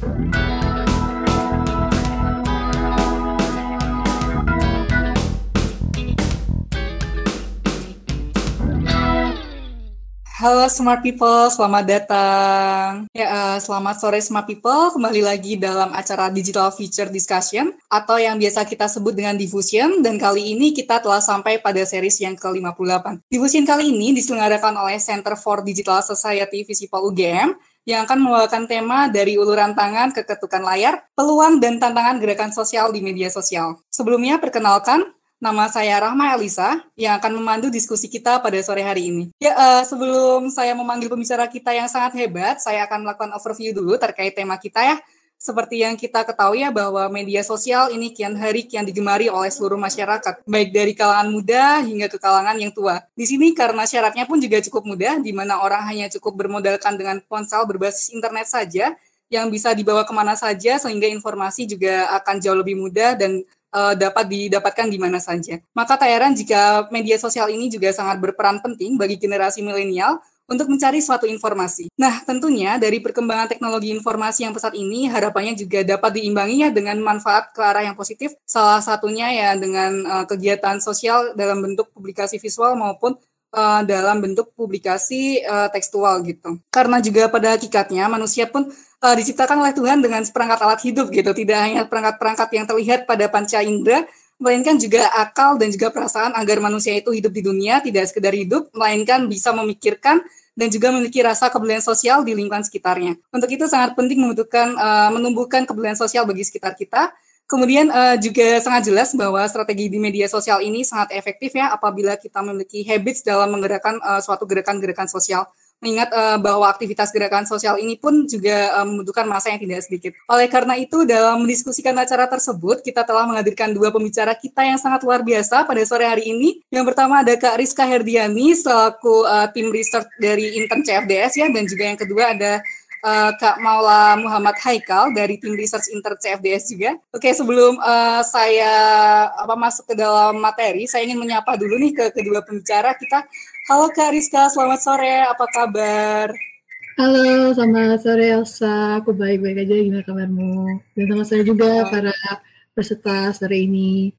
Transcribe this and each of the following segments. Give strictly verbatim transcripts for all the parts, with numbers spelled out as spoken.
Halo Smart People, selamat datang. Ya, uh, selamat sore Smart People, kembali lagi dalam acara Digital Future Discussion atau yang biasa kita sebut dengan Diffusion, dan kali ini kita telah sampai pada series yang ke lima puluh delapan. Diffusion kali ini diselenggarakan oleh Center for Digital Society Visipol U G M yang akan membawakan tema dari uluran tangan ke ketukan layar, peluang dan tantangan gerakan sosial di media sosial. Sebelumnya, perkenalkan, nama saya Rahma Elisa yang akan memandu diskusi kita pada sore hari ini. Ya, uh, sebelum saya memanggil pembicara kita yang sangat hebat, saya akan melakukan overview dulu terkait tema kita ya. Seperti yang kita ketahui ya bahwa media sosial ini kian hari kian digemari oleh seluruh masyarakat, baik dari kalangan muda hingga ke kalangan yang tua. Di sini karena syaratnya pun juga cukup mudah, di mana orang hanya cukup bermodalkan dengan ponsel berbasis internet saja, yang bisa dibawa kemana saja sehingga informasi juga akan jauh lebih mudah dan Uh, dapat didapatkan di mana saja. Maka tak heran jika media sosial ini juga sangat berperan penting bagi generasi milenial untuk mencari suatu informasi. Nah, tentunya dari perkembangan teknologi informasi yang pesat ini, harapannya juga dapat diimbangi ya dengan manfaat ke arah yang positif. Salah satunya ya dengan uh, kegiatan sosial dalam bentuk publikasi visual maupun uh, dalam bentuk publikasi uh, tekstual gitu. Karena juga pada hakikatnya manusia pun Uh, diciptakan oleh Tuhan dengan seperangkat alat hidup gitu, tidak hanya perangkat-perangkat yang terlihat pada panca indera, melainkan juga akal dan juga perasaan agar manusia itu hidup di dunia tidak sekedar hidup, melainkan bisa memikirkan dan juga memiliki rasa kepedulian sosial di lingkungan sekitarnya. Untuk itu sangat penting membutuhkan uh, menumbuhkan kepedulian sosial bagi sekitar kita. Kemudian uh, juga sangat jelas bahwa strategi di media sosial ini sangat efektif ya apabila kita memiliki habits dalam menggerakkan uh, suatu gerakan-gerakan sosial. Mengingat uh, bahwa aktivitas gerakan sosial ini pun juga uh, membutuhkan masa yang tidak sedikit. Oleh karena itu, dalam mendiskusikan acara tersebut, kita telah menghadirkan dua pembicara kita yang sangat luar biasa pada sore hari ini. Yang pertama ada Kak Rizka Herdiani, selaku uh, tim research dari Intern C F D S ya, dan juga yang kedua ada Uh, Kak Maula Muhammad Haikal dari tim research Intern C F D S juga. Oke, sebelum uh, saya apa masuk ke dalam materi, saya ingin menyapa dulu nih ke kedua pembicara kita. Halo Kak Rizka, selamat sore, apa kabar? Halo, selamat sore Elsa, aku baik-baik aja, gimana kabarmu? Dan selamat sore juga uh, para peserta sore ini.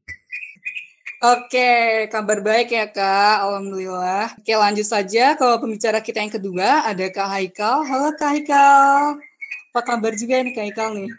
Oke, kabar baik ya Kak, alhamdulillah. Oke, lanjut saja ke pembicara kita yang kedua, ada Kak Haikal. Halo Kak Haikal, apa kabar juga nih Kak Haikal nih?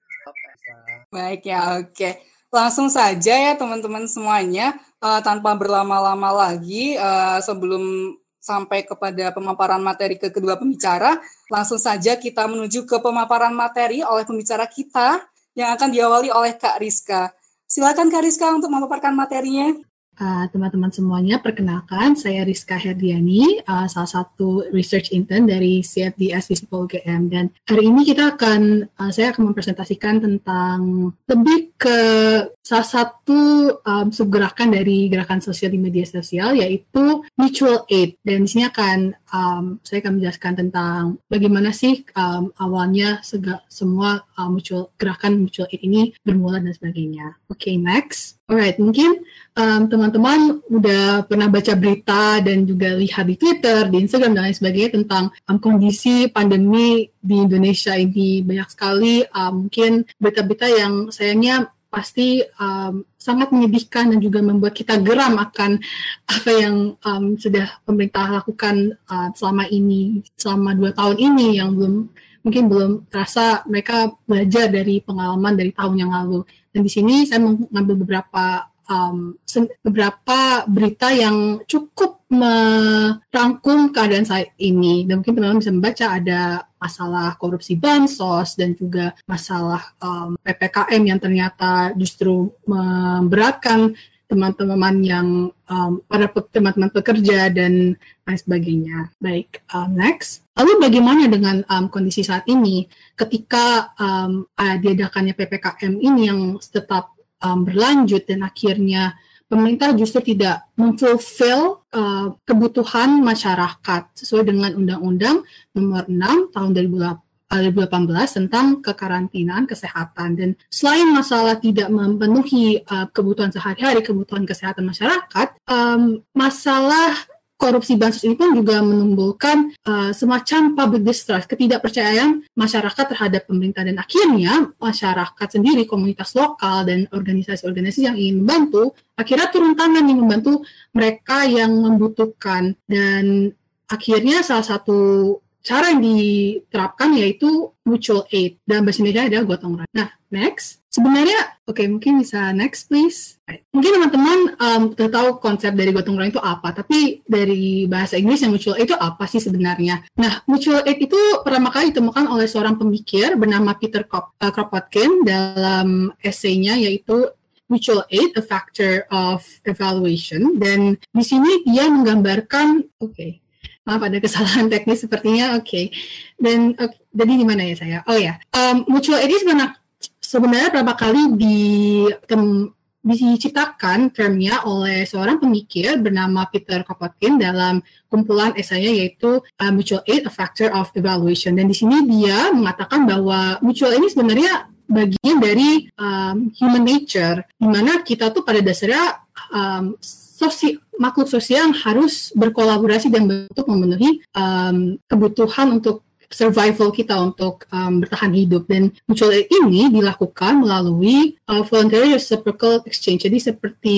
Baik ya, oke. Langsung saja ya teman-teman semuanya, uh, tanpa berlama-lama lagi, uh, sebelum sampai kepada pemaparan materi ke kedua pembicara, langsung saja kita menuju ke pemaparan materi oleh pembicara kita yang akan diawali oleh Kak Rizka. Silakan Kak Rizka untuk memaparkan materinya. Uh, teman-teman semuanya, perkenalkan saya Rizka Herdiani, uh, salah satu research intern dari C F D S Visipol U G M, dan hari ini kita akan, uh, saya akan mempresentasikan tentang lebih ke salah satu um, subgerakan dari gerakan sosial di media sosial, yaitu mutual aid. Dan di sini akan um, saya akan menjelaskan tentang bagaimana sih um, awalnya sega, semua uh, mutual, gerakan mutual aid ini bermula dan sebagainya. Oke, okay, next. Alright, mungkin um, teman-teman udah pernah baca berita dan juga lihat di Twitter, di Instagram, dan lain sebagainya tentang um, kondisi pandemi di Indonesia ini. Banyak sekali um, mungkin berita-berita yang sayangnya pasti um, sangat menyedihkan dan juga membuat kita geram akan apa yang um, sudah pemerintah lakukan uh, selama ini, selama dua tahun ini yang belum mungkin belum terasa mereka belajar dari pengalaman dari tahun yang lalu. Dan di sini saya mengambil beberapa um, beberapa berita yang cukup merangkum keadaan saat ini. Dan mungkin teman-teman bisa membaca ada masalah korupsi bansos dan juga masalah um, P P K M yang ternyata justru memberatkan teman-teman yang um, para pe- teman-teman pekerja dan lain sebagainya. Baik, um, next. Lalu bagaimana dengan um, kondisi saat ini ketika um, uh, diadakannya P P K M ini yang tetap um, berlanjut dan akhirnya pemerintah justru tidak memfulfill uh, kebutuhan masyarakat sesuai dengan Undang-Undang Nomor enam Tahun dua ribu delapan belas tentang kekarantinaan kesehatan. Dan selain masalah tidak memenuhi uh, kebutuhan sehari-hari, kebutuhan kesehatan masyarakat, um, masalah korupsi bansos ini pun juga menumbuhkan uh, semacam public distrust, ketidakpercayaan masyarakat terhadap pemerintah, dan akhirnya masyarakat sendiri, komunitas lokal dan organisasi-organisasi yang ingin membantu akhirnya turun tangan nih membantu mereka yang membutuhkan, dan akhirnya salah satu cara yang diterapkan yaitu mutual aid, dan bahasa Indonesia adalah gotong royong. Nah, next. Sebenarnya, oke okay, mungkin bisa next please. Mungkin teman-teman um, udah tahu konsep dari gotong royong itu apa, tapi dari bahasa Inggris yang mutual aid itu apa sih sebenarnya? Nah, mutual aid itu pertama kali ditemukan oleh seorang pemikir bernama Peter Kropotkin dalam esainya yaitu Mutual Aid, a Factor of Evaluation, dan di sini dia menggambarkan, oke, okay, maaf ada kesalahan teknis sepertinya, oke. Okay. Dan okay, jadi di mana ya saya? Oh ya, um, mutual aid sebenarnya sebenarnya berapa kali di tem, diciptakan termnya oleh seorang pemikir bernama Peter Kropotkin dalam kumpulan esainya yaitu uh, Mutual Aid, a Factor of Evaluation. Dan di sini dia mengatakan bahwa mutual aid ini sebenarnya bagian dari um, human nature, di mana kita tuh pada dasarnya um, Sosi, makhluk sosial yang harus berkolaborasi dan untuk memenuhi um, kebutuhan untuk survival kita, untuk um, bertahan hidup. Dan mutual aid ini dilakukan melalui uh, voluntary reciprocal exchange. Jadi seperti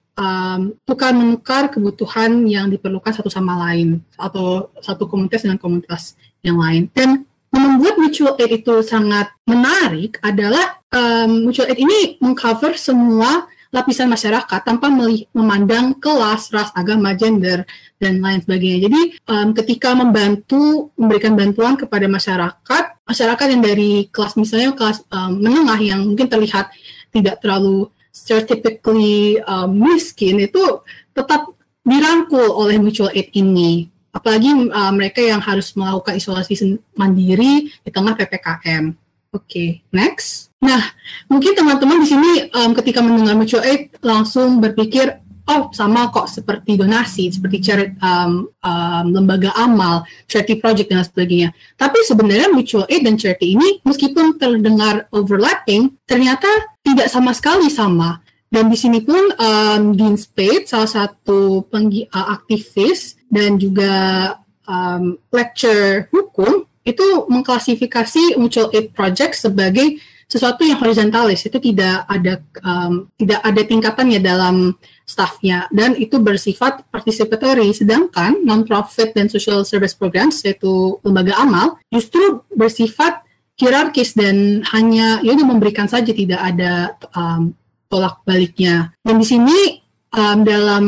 um, tukar menukar kebutuhan yang diperlukan satu sama lain, atau satu komunitas dengan komunitas yang lain. Dan membuat mutual aid itu sangat menarik adalah um, mutual aid ini mengcover semua lapisan masyarakat tanpa memandang kelas, ras, agama, gender, dan lain sebagainya. Jadi um, ketika membantu, memberikan bantuan kepada masyarakat, masyarakat yang dari kelas misalnya kelas um, menengah yang mungkin terlihat tidak terlalu stereotypically um, miskin, itu tetap dirangkul oleh mutual aid ini. Apalagi uh, mereka yang harus melakukan isolasi mandiri di tengah P P K M. Oke, okay, next. Nah, mungkin teman-teman di sini um, ketika mendengar mutual aid langsung berpikir, oh sama kok seperti donasi, seperti charity, um, um, lembaga amal, charity project dan sebagainya. Tapi sebenarnya mutual aid dan charity ini meskipun terdengar overlapping, ternyata tidak sama sekali sama. Dan di sini pun um, Dean Spade, salah satu penggi- uh, aktivis dan juga um, lecturer hukum, itu mengklasifikasi mutual aid project sebagai sesuatu yang horizontalis, itu tidak ada um, tidak ada tingkatannya dalam staffnya, dan itu bersifat participatory. Sedangkan non-profit dan social service programs, yaitu lembaga amal, justru bersifat hierarkis dan hanya ya memberikan saja, tidak ada um, tolak baliknya. Dan di sini um, dalam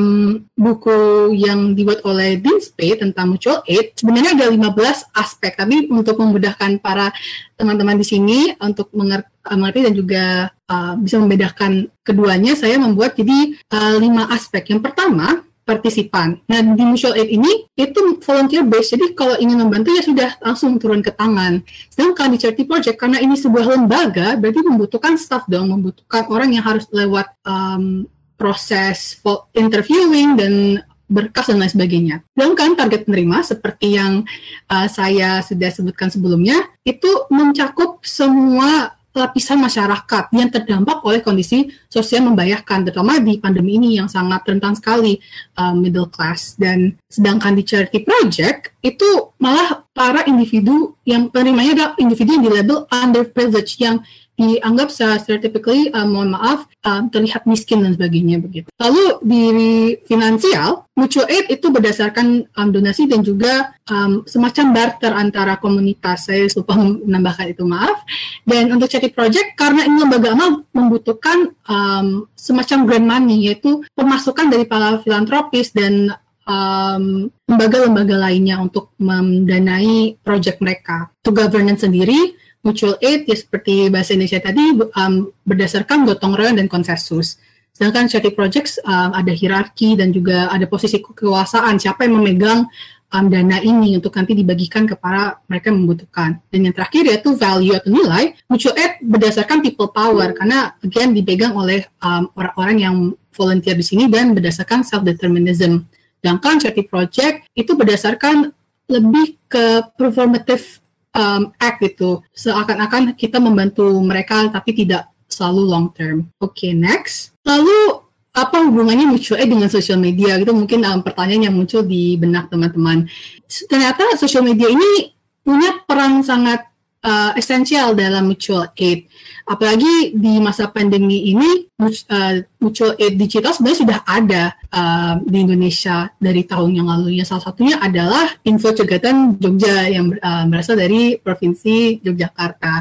buku yang dibuat oleh Dean Spade tentang mutual aid, sebenarnya ada lima belas aspek, tapi untuk memudahkan para teman-teman di sini untuk mengerti, mengerti dan juga uh, bisa membedakan keduanya, saya membuat jadi uh, lima aspek. Yang pertama, partisipan. Nah, di mutual aid ini itu volunteer based, jadi kalau ingin membantu ya sudah langsung turun ke tangan. Sedangkan di charity project, karena ini sebuah lembaga, berarti membutuhkan staff dong, membutuhkan orang yang harus lewat um, proses interviewing dan berkas dan lain sebagainya. Sedangkan target penerima seperti yang uh, saya sudah sebutkan sebelumnya, itu mencakup semua lapisan masyarakat yang terdampak oleh kondisi sosial membahayakan, terutama di pandemi ini yang sangat rentan sekali uh, middle class. Dan sedangkan di charity project itu malah para individu yang penerimanya adalah individu yang di label underprivileged, yang dianggap secara stereotypically, uh, mohon maaf, uh, terlihat miskin dan sebagainya begitu. Lalu di finansial, mutual aid itu berdasarkan um, donasi dan juga um, semacam barter antara komunitas. Saya lupa menambahkan itu, maaf. Dan untuk charity project, karena ini lembaga amal membutuhkan um, semacam grant money, yaitu pemasukan dari para filantropis dan um, lembaga-lembaga lainnya untuk mendanai project mereka. Untuk governance sendiri, mutual aid ya seperti bahasa Indonesia tadi um, berdasarkan gotong royong dan konsensus. Sedangkan charity projects um, ada hierarki dan juga ada posisi kekuasaan, siapa yang memegang um, dana ini untuk nanti dibagikan kepada mereka yang membutuhkan. Dan yang terakhir yaitu value atau nilai. Mutual aid berdasarkan people power, karena again dipegang oleh um, orang-orang yang volunteer di sini dan berdasarkan self-determinism. Sedangkan charity project itu berdasarkan lebih ke performative Um, act itu, seakan-akan kita membantu mereka tapi tidak selalu long term. Oke, okay, next. Lalu apa hubungannya mutual aid dengan social media? Itu mungkin um, pertanyaan yang muncul di benak teman-teman. Ternyata social media ini punya peran sangat uh, esensial dalam mutual aid. Apalagi di masa pandemi ini, uh, mutual aid digital sebenarnya sudah ada uh, di Indonesia dari tahun yang lalu. Salah satunya adalah Info Cegatan Jogja yang uh, berasal dari Provinsi Yogyakarta.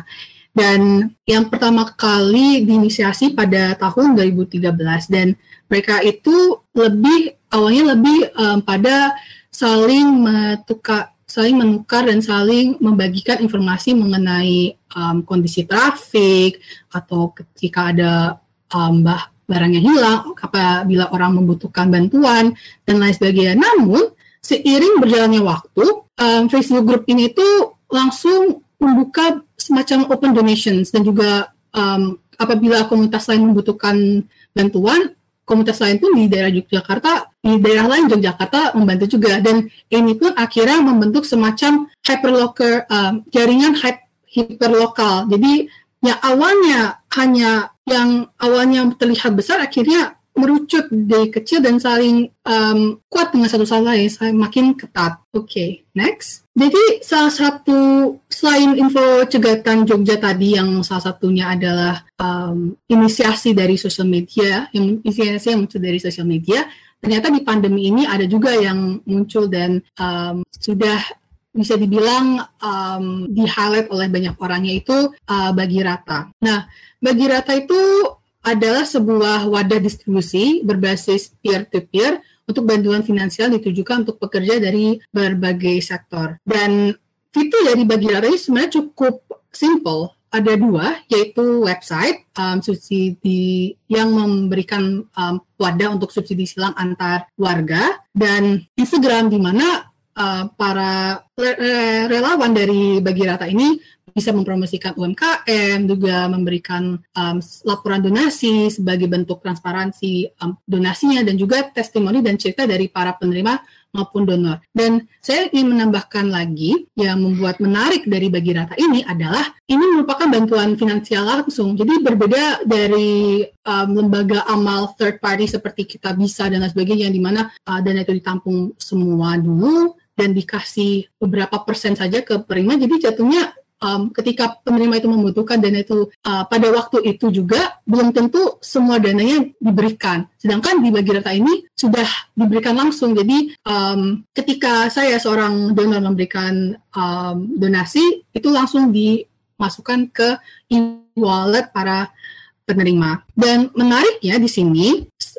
Dan yang pertama kali diinisiasi pada tahun dua ribu tiga belas, dan mereka itu lebih awalnya lebih um, pada saling menukar, saling menukar dan saling membagikan informasi mengenai um, kondisi trafik atau ketika ada um, bah, barang yang hilang, apabila orang membutuhkan bantuan dan lain sebagainya. Namun seiring berjalannya waktu, um, Facebook Group ini tuh langsung membuka semacam open donations, dan juga um, apabila komunitas lain membutuhkan bantuan, komunitas lain pun di daerah Yogyakarta, di daerah lain Yogyakarta membantu juga, dan ini pun akhirnya membentuk semacam hyperlocal, um, jaringan hyperlokal. Jadi yang awalnya hanya yang awalnya terlihat besar akhirnya merucut dari kecil dan saling um, kuat dengan satu sama lain, saling makin ketat. Oke, okay, next. Jadi salah satu, selain Info Cegatan Jogja tadi yang salah satunya adalah um, inisiasi dari sosial media, yang inisiasi yang muncul dari sosial media, ternyata di pandemi ini ada juga yang muncul dan um, sudah bisa dibilang um, di-highlight oleh banyak orang, yaitu uh, Bagi Rata. Nah, Bagi Rata itu adalah sebuah wadah distribusi berbasis peer-to-peer untuk bantuan finansial ditujukan untuk pekerja dari berbagai sektor. Dan fitur dari Bagi Rata ini sebenarnya cukup simple. Ada dua, yaitu website um, subsidi yang memberikan um, wadah untuk subsidi silang antar warga, dan Instagram di mana uh, para relawan dari Bagi Rata ini bisa mempromosikan U M K M, juga memberikan um, laporan donasi sebagai bentuk transparansi um, donasinya, dan juga testimoni dan cerita dari para penerima maupun donor. Dan saya ingin menambahkan lagi, yang membuat menarik dari Bagi Rata ini adalah ini merupakan bantuan finansial langsung. Jadi berbeda dari um, lembaga amal third party seperti Kitabisa dan lain sebagainya, di mana uh, dana itu ditampung semua dulu dan dikasih beberapa persen saja ke penerima. Jadi jatuhnya Um, ketika penerima itu membutuhkan dana itu uh, pada waktu itu juga belum tentu semua dananya diberikan. Sedangkan di Bagi Rata ini sudah diberikan langsung. Jadi um, ketika saya seorang donor memberikan um, donasi, itu langsung dimasukkan ke e-wallet para penerima. Dan menariknya di sini,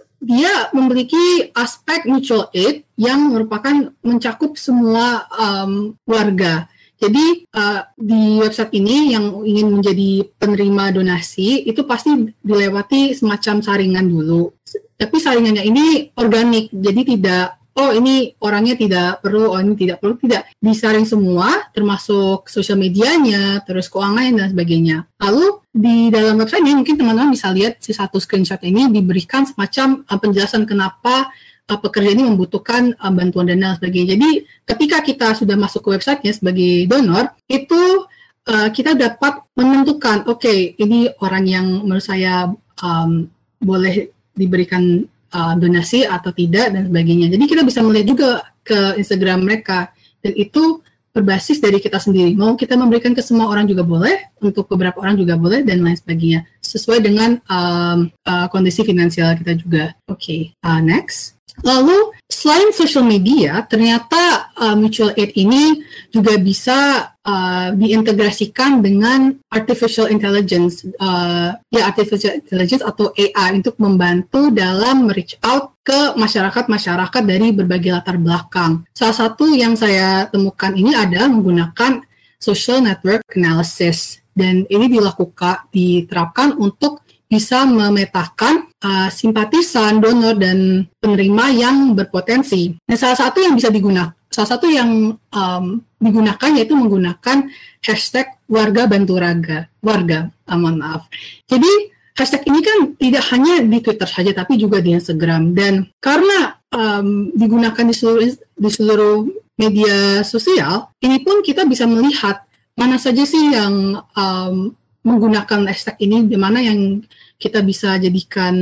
dia memiliki aspek mutual aid yang merupakan mencakup semua um, warga. Jadi uh, di website ini yang ingin menjadi penerima donasi itu pasti dilewati semacam saringan dulu. Tapi saringannya ini organik, jadi tidak, oh ini orangnya tidak perlu, oh ini tidak perlu, tidak. Disaring semua, termasuk sosial medianya, terus keuangan dan sebagainya. Lalu di dalam website ini mungkin teman-teman bisa lihat si satu screenshot ini diberikan semacam uh, penjelasan kenapa Uh, pekerja ini membutuhkan uh, bantuan dana dan sebagainya. Jadi ketika kita sudah masuk ke websitenya sebagai donor, itu uh, kita dapat menentukan, oke, okay, ini orang yang menurut saya um, boleh diberikan uh, donasi atau tidak dan sebagainya. Jadi kita bisa melihat juga ke Instagram mereka, dan itu berbasis dari kita sendiri. Mau kita memberikan ke semua orang juga boleh, untuk beberapa orang juga boleh, dan lain sebagainya. Sesuai dengan um, uh, kondisi finansial kita juga. Oke, okay. uh, next. Lalu selain social media, ternyata uh, mutual aid ini juga bisa uh, diintegrasikan dengan artificial intelligence, uh, ya artificial intelligence atau A I untuk membantu dalam reach out ke masyarakat-masyarakat dari berbagai latar belakang. Salah satu yang saya temukan ini adalah menggunakan social network analysis, dan ini dilakukan, diterapkan untuk bisa memetakan uh, simpatisan, donor, dan penerima yang berpotensi. Nah, salah satu yang bisa digunakan, salah satu yang um, digunakan yaitu menggunakan hashtag warga bantu raga, warga, uh, mohon maaf. Jadi hashtag ini kan tidak hanya di Twitter saja, tapi juga di Instagram. Dan karena um, digunakan di seluruh, di seluruh media sosial, ini pun kita bisa melihat mana saja sih yang um, menggunakan hashtag ini, di mana yang kita bisa jadikan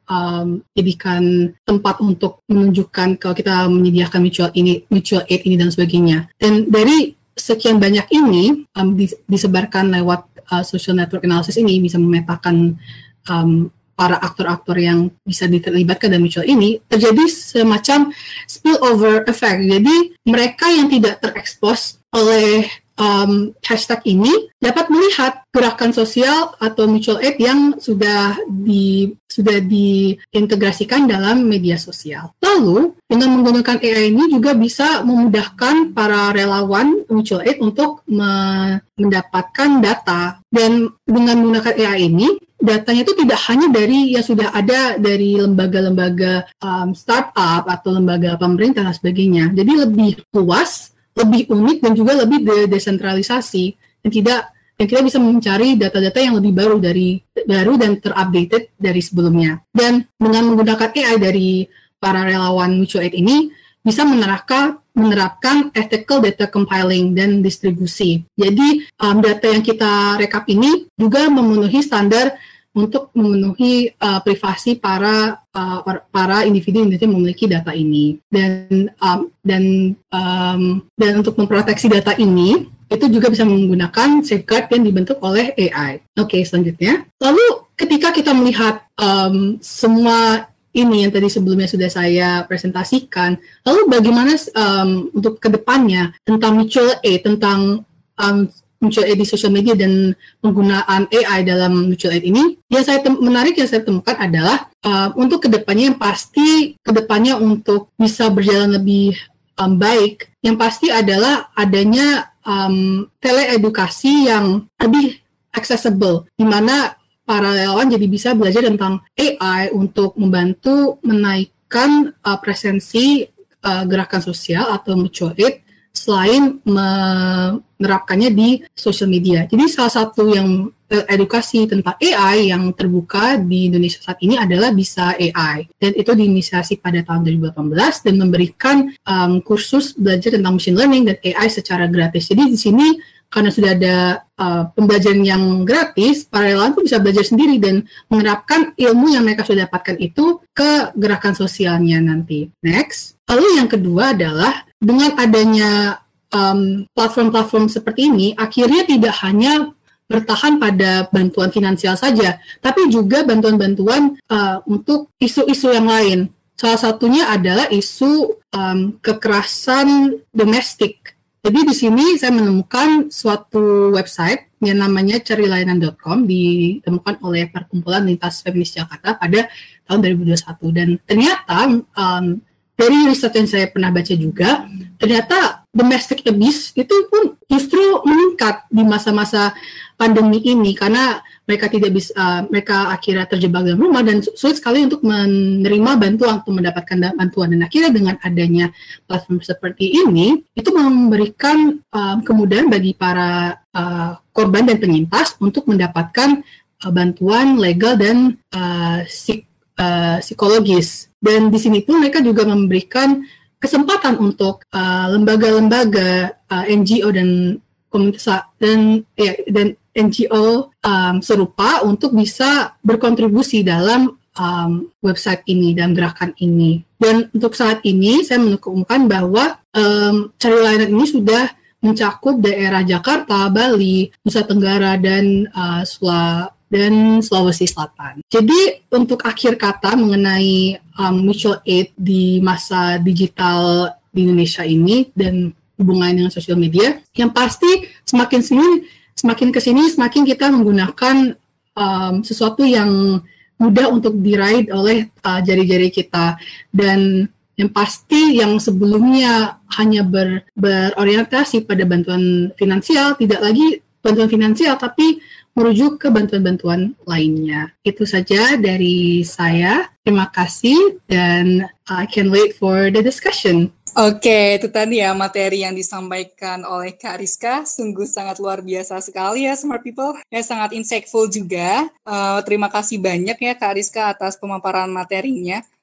um, jadikan tempat untuk menunjukkan kalau kita menyediakan mutual ini, mutual aid ini dan sebagainya. Dan dari sekian banyak ini um, disebarkan lewat uh, social network analysis ini bisa memetakan um, para aktor-aktor yang bisa diterlibatkan dalam mutual ini, terjadi semacam spillover effect. Jadi mereka yang tidak terekspos oleh um, hashtag ini dapat melihat gerakan sosial atau mutual aid yang sudah di sudah diintegrasikan dalam media sosial. Lalu dengan menggunakan A I ini juga bisa memudahkan para relawan mutual aid untuk me- mendapatkan data, dan dengan menggunakan A I ini datanya itu tidak hanya dari yang sudah ada dari lembaga-lembaga um, startup atau lembaga pemerintah dan sebagainya. Jadi lebih luas, lebih unik, dan juga lebih de- desentralisasi, dan tidak dan kita bisa mencari data-data yang lebih baru dari baru dan terupdated dari sebelumnya. Dan dengan menggunakan A I dari para relawan mutual aid ini bisa menerapkan menerapkan ethical data compiling dan distribusi. Jadi um, data yang kita rekap ini juga memenuhi standar untuk memenuhi uh, privasi para uh, para individu yang memiliki data ini. Dan um, dan um, dan untuk memproteksi data ini itu juga bisa menggunakan safeguard yang dibentuk oleh A I. Oke, selanjutnya. Lalu ketika kita melihat um, semua ini yang tadi sebelumnya sudah saya presentasikan, lalu bagaimana um, untuk kedepannya tentang mutual aid, tentang um, mutual aid di social media dan penggunaan A I dalam mutual aid ini, yang saya tem- menarik yang saya temukan adalah um, untuk kedepannya yang pasti kedepannya untuk bisa berjalan lebih um, baik, yang pasti adalah adanya um, teleedukasi yang lebih accessible, di mana para relawan jadi bisa belajar tentang A I untuk membantu menaikkan uh, presensi uh, gerakan sosial atau mutual aid selain menerapkannya di social media. Jadi salah satu yang uh, edukasi tentang A I yang terbuka di Indonesia saat ini adalah Bisa A I. Dan itu diinisiasi pada tahun dua ribu delapan belas dan memberikan um, kursus belajar tentang machine learning dan A I secara gratis. Jadi di sini karena sudah ada uh, pembelajaran yang gratis, para relawan pun bisa belajar sendiri dan menerapkan ilmu yang mereka sudah dapatkan itu ke gerakan sosialnya nanti. Next. Lalu yang kedua adalah dengan adanya um, platform-platform seperti ini, akhirnya tidak hanya bertahan pada bantuan finansial saja, tapi juga bantuan-bantuan uh, untuk isu-isu yang lain. Salah satunya adalah isu um, kekerasan domestik. Jadi di sini saya menemukan suatu website yang namanya cari layanan dot com, ditemukan oleh Perkumpulan Lintas Feminis Jakarta pada tahun dua ribu dua puluh satu, dan ternyata um, dari riset yang saya pernah baca juga, ternyata domestic abuse itu pun justru meningkat di masa-masa pandemi ini karena mereka tidak bisa, uh, mereka akhirnya terjebak dalam rumah dan sulit sekali untuk menerima bantuan, untuk mendapatkan bantuan. Dan akhirnya dengan adanya platform seperti ini, itu memberikan um, kemudahan bagi para uh, korban dan penyintas untuk mendapatkan uh, bantuan legal dan uh, psik, uh, psikologis. Dan di sini pun mereka juga memberikan kesempatan untuk uh, lembaga-lembaga uh, N G O dan komunitas dan ya dan N G O um, serupa untuk bisa berkontribusi dalam um, website ini, dalam gerakan ini. Dan untuk saat ini saya menemukan bahwa um, cari layanan ini sudah mencakup daerah Jakarta, Bali, Nusa Tenggara, dan uh, Sula dan Sulawesi Selatan. Jadi untuk akhir kata mengenai um, mutual aid di masa digital di Indonesia ini dan hubungan dengan sosial media, yang pasti semakin sini, semakin kesini, semakin kita menggunakan um, sesuatu yang mudah untuk diraih oleh uh, jari-jari kita, dan yang pasti yang sebelumnya hanya ber, berorientasi pada bantuan finansial, tidak lagi bantuan finansial, tapi merujuk ke bantuan-bantuan lainnya. Itu saja dari saya. Terima kasih dan I can wait for the discussion. Oke, itu tadi ya materi yang disampaikan oleh Kak Rizka, sungguh sangat luar biasa sekali ya Smart People, ya sangat insightful juga. Uh, terima kasih banyak ya Kak Rizka atas pemaparan materinya.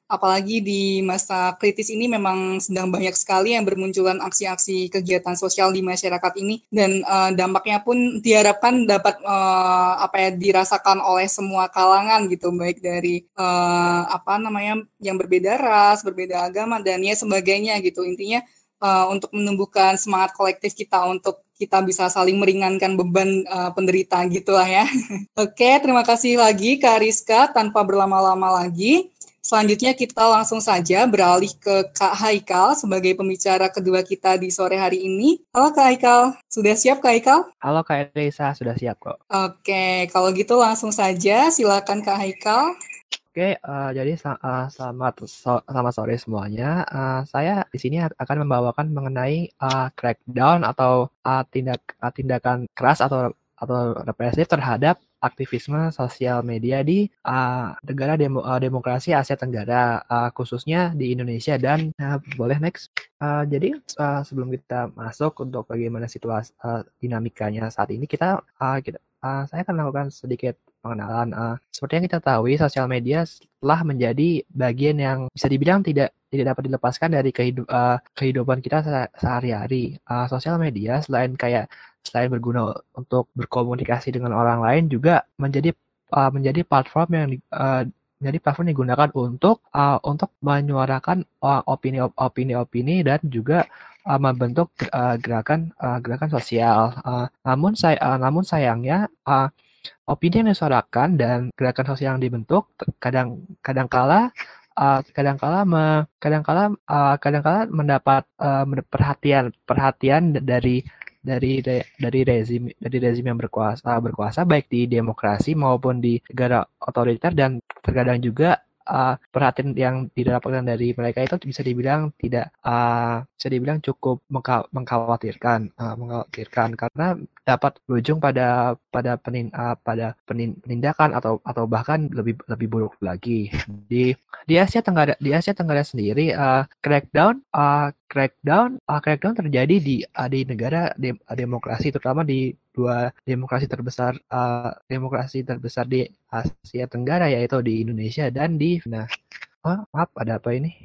apalagi di masa kritis ini memang sedang banyak sekali yang bermunculan aksi-aksi kegiatan sosial di masyarakat ini, dan uh, dampaknya pun diharapkan dapat uh, apa ya dirasakan oleh semua kalangan gitu, baik dari uh, apa namanya yang berbeda ras, berbeda agama dan ya sebagainya gitu. Intinya uh, untuk menumbuhkan semangat kolektif kita untuk kita bisa saling meringankan beban uh, penderita gitulah ya. Oke, terima kasih lagi Kak Rizka. Tanpa berlama-lama lagi, selanjutnya kita langsung saja beralih ke Kak Haikal sebagai pembicara kedua kita di sore hari ini. Halo Kak Haikal, sudah siap Kak Haikal? Halo Kak Risa, sudah siap kok. Oke, kalau gitu langsung saja, silakan Kak Haikal. Oke, uh, jadi uh, selamat so, selamat sore semuanya. Uh, saya di sini akan membawakan mengenai uh, crackdown atau uh, tindak uh, tindakan keras atau atau represif terhadap aktivisme sosial media di uh, negara demo, uh, demokrasi Asia Tenggara, uh, khususnya di Indonesia. Dan uh, boleh next. Uh, jadi uh, sebelum kita masuk untuk bagaimana situasi uh, dinamikanya saat ini, kita uh, kita uh, saya akan melakukan sedikit pengenalan. Uh, seperti yang kita tahu, sosial media telah menjadi bagian yang bisa dibilang tidak tidak dapat dilepaskan dari kehidup, uh, kehidupan kita se- sehari-hari. Uh, sosial media selain kayak selain berguna untuk berkomunikasi dengan orang lain, juga menjadi uh, menjadi platform yang uh, menjadi platform yang digunakan untuk uh, untuk menyuarakan uh, opini-opini dan juga uh, membentuk uh, gerakan uh, gerakan sosial. Uh, namun saya uh, namun sayangnya uh, opini yang disuarakan dan gerakan sosial yang dibentuk kadang kadangkala uh, kadangkala me, kadangkala uh, kadangkala mendapat uh, perhatian perhatian dari dari dari rezim dari rezim yang berkuasa berkuasa baik di demokrasi maupun di negara otoriter, dan terkadang juga uh, perhatian yang didapatkan dari mereka itu bisa dibilang tidak uh, bisa dibilang cukup mengkhawatirkan uh, mengkhawatirkan karena dapat berujung pada pada penin, uh, pada penin, penindakan atau atau bahkan lebih lebih buruk lagi. Di di Asia Tenggara di Asia Tenggara sendiri, uh, crackdown uh, crackdown uh, crackdown terjadi di uh, di negara de, demokrasi, terutama di dua demokrasi terbesar uh, demokrasi terbesar di Asia Tenggara, yaitu di Indonesia dan di nah oh, maaf ada apa ini?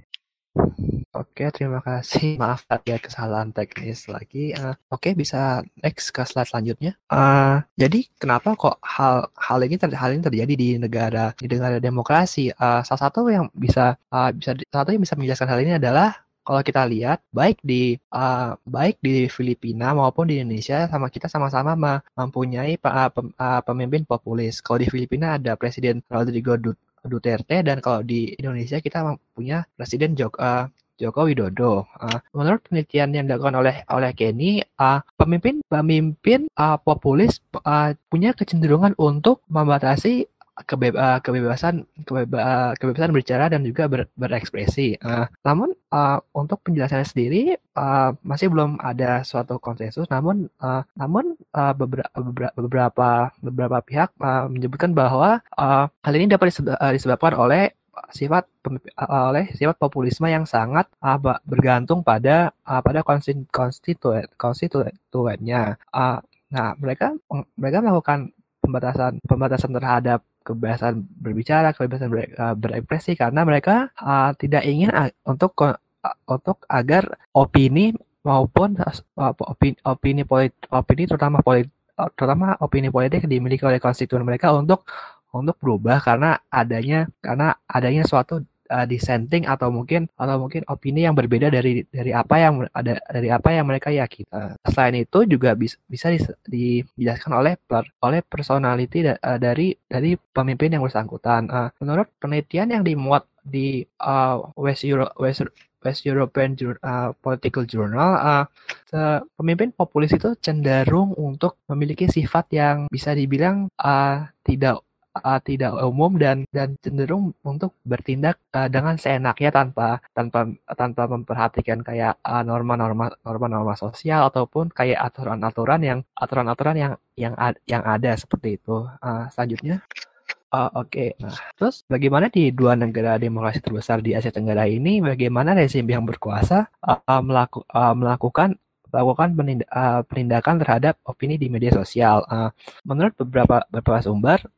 Oke, terima kasih. Maaf ada kesalahan teknis lagi. Uh, Oke, bisa next ke slide selanjutnya. Uh, jadi kenapa kok hal hal ini ter, hal ini terjadi di negara di negara demokrasi? Uh, salah satu yang bisa uh, bisa salah satu yang bisa menjelaskan hal ini adalah kalau kita lihat baik di uh, baik di Filipina maupun di Indonesia, sama kita sama-sama mempunyai uh, pem, uh, pemimpin populis. Kalau di Filipina ada Presiden Rodrigo Duterte, dan kalau di Indonesia kita mempunyai Presiden Joko uh, Joko Widodo. Uh, menurut penelitian yang dilakukan oleh oleh Kenny, uh, pemimpin pemimpin uh, populis uh, punya kecenderungan untuk membatasi kebe, uh, kebebasan kebeba, uh, kebebasan berbicara dan juga ber, berekspresi. Uh, namun uh, untuk penjelasannya sendiri uh, masih belum ada suatu konsensus. Namun uh, namun uh, beberapa, beberapa beberapa pihak uh, menyebutkan bahwa uh, hal ini dapat disebabkan oleh sifat oleh sifat populisme yang sangat uh, bergantung pada uh, pada konstituen konstituen konstituennya. Uh, nah, mereka mereka melakukan pembatasan pembatasan terhadap kebebasan berbicara, kebebasan ber, uh, berekspresi karena mereka uh, tidak ingin uh, untuk uh, untuk agar opini maupun uh, opini opini politik opini terutama politik terutama opini politik dimiliki oleh konstituen mereka untuk untuk berubah karena adanya karena adanya suatu uh, dissenting atau mungkin atau mungkin opini yang berbeda dari dari apa yang ada dari apa yang mereka yakini. Uh, selain itu juga bis, bisa dis, dijelaskan oleh per, oleh personality da, uh, dari dari pemimpin yang bersangkutan. Uh, menurut penelitian yang dimuat di uh, West Euro, West West European uh, Political Journal, uh, pemimpin populis itu cenderung untuk memiliki sifat yang bisa dibilang uh, tidak Uh, tidak umum dan dan cenderung untuk bertindak uh, dengan seenaknya tanpa tanpa tanpa memperhatikan kayak uh, norma-norma norma-norma sosial ataupun kayak aturan-aturan yang aturan-aturan yang yang ad, yang ada seperti itu. Uh, selanjutnya, uh, oke. Okay. Nah, terus bagaimana di dua negara demokrasi terbesar di Asia Tenggara ini, bagaimana rezim yang berkuasa uh, melaku, uh, melakukan melakukan penindak, uh, penindakan terhadap opini di media sosial? Uh, menurut beberapa beberapa sumber,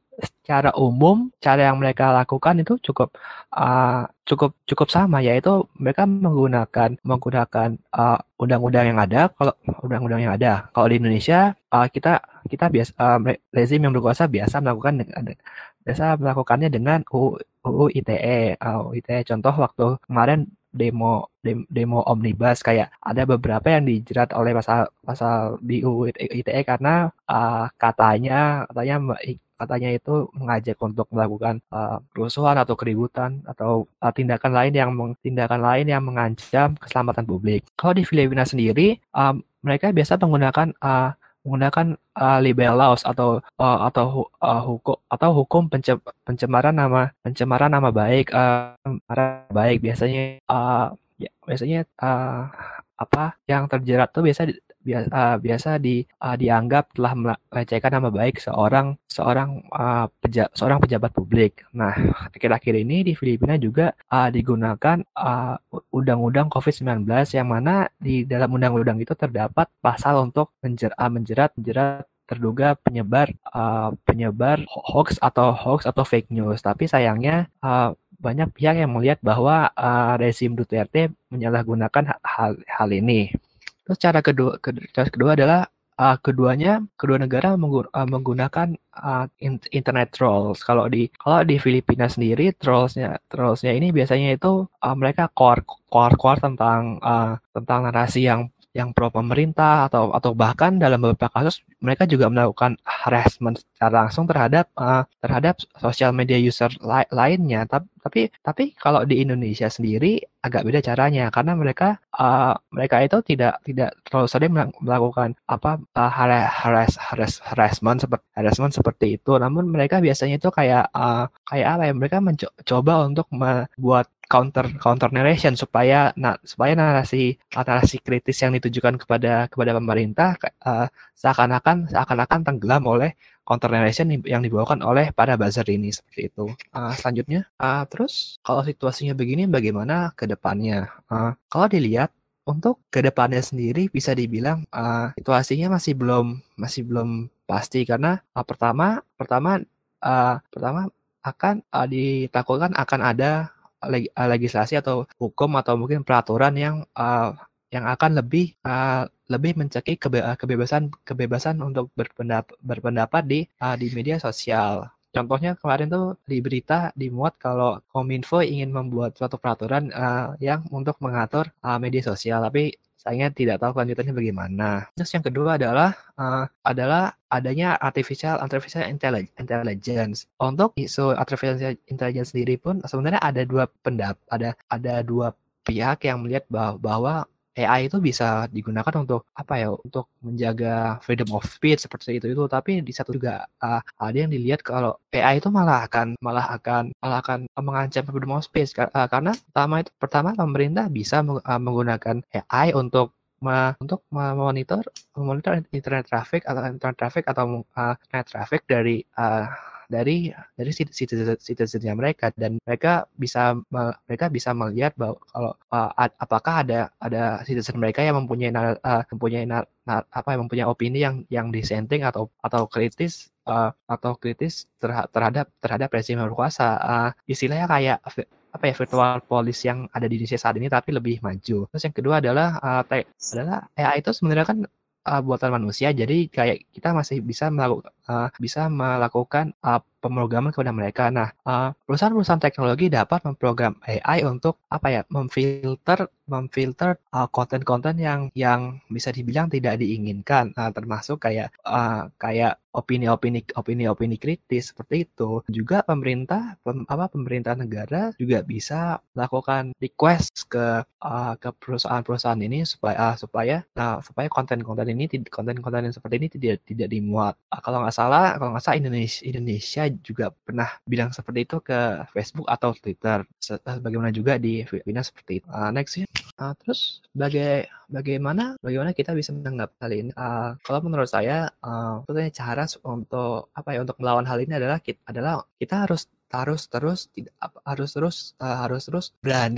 secara umum cara yang mereka lakukan itu cukup uh, cukup cukup sama, yaitu mereka menggunakan menggunakan uh, undang-undang yang ada. Kalau undang-undang yang ada, kalau di Indonesia uh, kita kita biasa uh, rezim yang berkuasa biasa melakukan dengan biasa melakukannya dengan U U I T E. Uh, U I T E contoh waktu kemarin demo dem- demo omnibus, kayak ada beberapa yang dijerat oleh pasal pasal di U U I T E karena uh, katanya katanya katanya itu mengajak untuk melakukan uh, kerusuhan atau keributan atau uh, tindakan lain yang meng- tindakan lain yang mengancam keselamatan publik. Kalau di Filipina sendiri, um, mereka biasa menggunakan uh, menggunakan uh, libel laws atau uh, atau hu- uh, hukum atau hukum pence- pencemaran nama pencemaran nama baik uh, pencemaran nama baik biasanya uh, ya, biasanya uh, apa yang terjerat tuh biasa di- bia- uh, biasa di uh, dianggap telah melecehkan nama baik seorang seorang uh, peja- seorang pejabat publik. Nah, akhir-akhir ini di Filipina juga uh, digunakan uh, undang-undang covid sembilan belas, yang mana di dalam undang-undang itu terdapat pasal untuk menjer- uh, menjerat menjerat terduga penyebar uh, penyebar hoax atau hoax atau fake news. Tapi sayangnya uh, banyak pihak yang melihat bahwa uh, rezim Duterte menyalahgunakan hal hal ini. Terus cara kedua, cara kedua adalah uh, keduanya kedua negara menggu- uh, menggunakan uh, in- internet trolls. Kalau di kalau di Filipina sendiri trollsnya trollsnya ini biasanya itu uh, mereka core core core tentang uh, tentang narasi yang yang pro pemerintah atau atau bahkan dalam beberapa kasus mereka juga melakukan harassment secara langsung terhadap uh, terhadap sosial media user lai- lainnya. Tapi tapi tapi kalau di Indonesia sendiri agak beda caranya, karena mereka uh, mereka itu tidak tidak terlalu sering melakukan apa uh, harass, harass, harassment seperti harassment seperti itu. Namun mereka biasanya itu kayak uh, kayak apa ya, mereka mencoba untuk membuat counter counter narration supaya nah, supaya narasi narasi kritis yang ditujukan kepada kepada pemerintah uh, seakan-akan seakan-akan tenggelam oleh counter narration yang dibawakan oleh para buzzer ini, seperti itu. Uh, selanjutnya, uh, terus kalau situasinya begini, bagaimana ke depannya? Uh, kalau dilihat untuk ke depannya sendiri bisa dibilang uh, situasinya masih belum masih belum pasti, karena uh, pertama pertama uh, pertama akan uh, ditakutkan akan ada leg- uh, legislasi atau hukum atau mungkin peraturan yang uh, yang akan lebih uh, lebih mencekik kebe- kebebasan kebebasan untuk berpendapat berpendapat di uh, di media sosial. Contohnya kemarin tuh di berita dimuat kalau Kominfo ingin membuat suatu peraturan uh, yang untuk mengatur uh, media sosial, tapi sayangnya tidak tahu kelanjutannya bagaimana. Terus yang kedua adalah uh, adalah adanya artificial artificial intelligence. Untuk isu artificial intelligence sendiri pun sebenarnya ada dua pendap ada ada dua pihak yang melihat bahwa, bahwa A I itu bisa digunakan untuk apa ya, untuk menjaga freedom of speech seperti itu itu tapi di satu juga uh, ada yang dilihat kalau A I itu malah akan malah akan malah akan mengancam freedom of speech uh, karena pertama itu pertama pemerintah bisa uh, menggunakan A I untuk me, untuk memonitor memonitor internet traffic atau internet traffic atau uh, internet traffic dari uh, dari dari citizen citizennya mereka, dan mereka bisa mereka bisa melihat bahwa kalau uh, apakah ada ada citizen mereka yang mempunyai uh, mempunyai nar, nar, apa yang mempunyai opini yang yang dissenting atau atau kritis uh, atau kritis terhadap terhadap terhadap rezim yang berkuasa. Uh, istilahnya kayak apa ya, virtual police yang ada di Indonesia saat ini tapi lebih maju. Terus yang kedua adalah uh, te- adalah A I itu sebenarnya kan uh, buatan manusia, jadi kayak kita masih bisa melakukan uh, bisa melakukan uh, pemrograman kepada mereka. Nah, uh, perusahaan-perusahaan teknologi dapat memprogram A I untuk apa ya, memfilter memfilter uh, konten-konten yang yang bisa dibilang tidak diinginkan, uh, termasuk kayak uh, kayak opini-opini opini-opini kritis seperti itu. Juga pemerintah pem, apa pemerintah negara juga bisa melakukan request ke uh, ke perusahaan-perusahaan ini supaya uh, supaya uh, supaya konten-konten ini konten-konten yang seperti ini tidak tidak dimuat. Uh, kalau nggak salah kalau nggak salah Indonesia Indonesia juga pernah bilang seperti itu ke Facebook atau Twitter. Bagaimana juga di Filipina seperti itu. Uh, next ya. Uh, terus baga bagaimana bagaimana kita bisa menanggapi hal ini? Uh, kalau menurut saya, uh, cara untuk apa ya, untuk melawan hal ini adalah kita adalah kita harus harus terus tidak harus terus uh, harus terus berani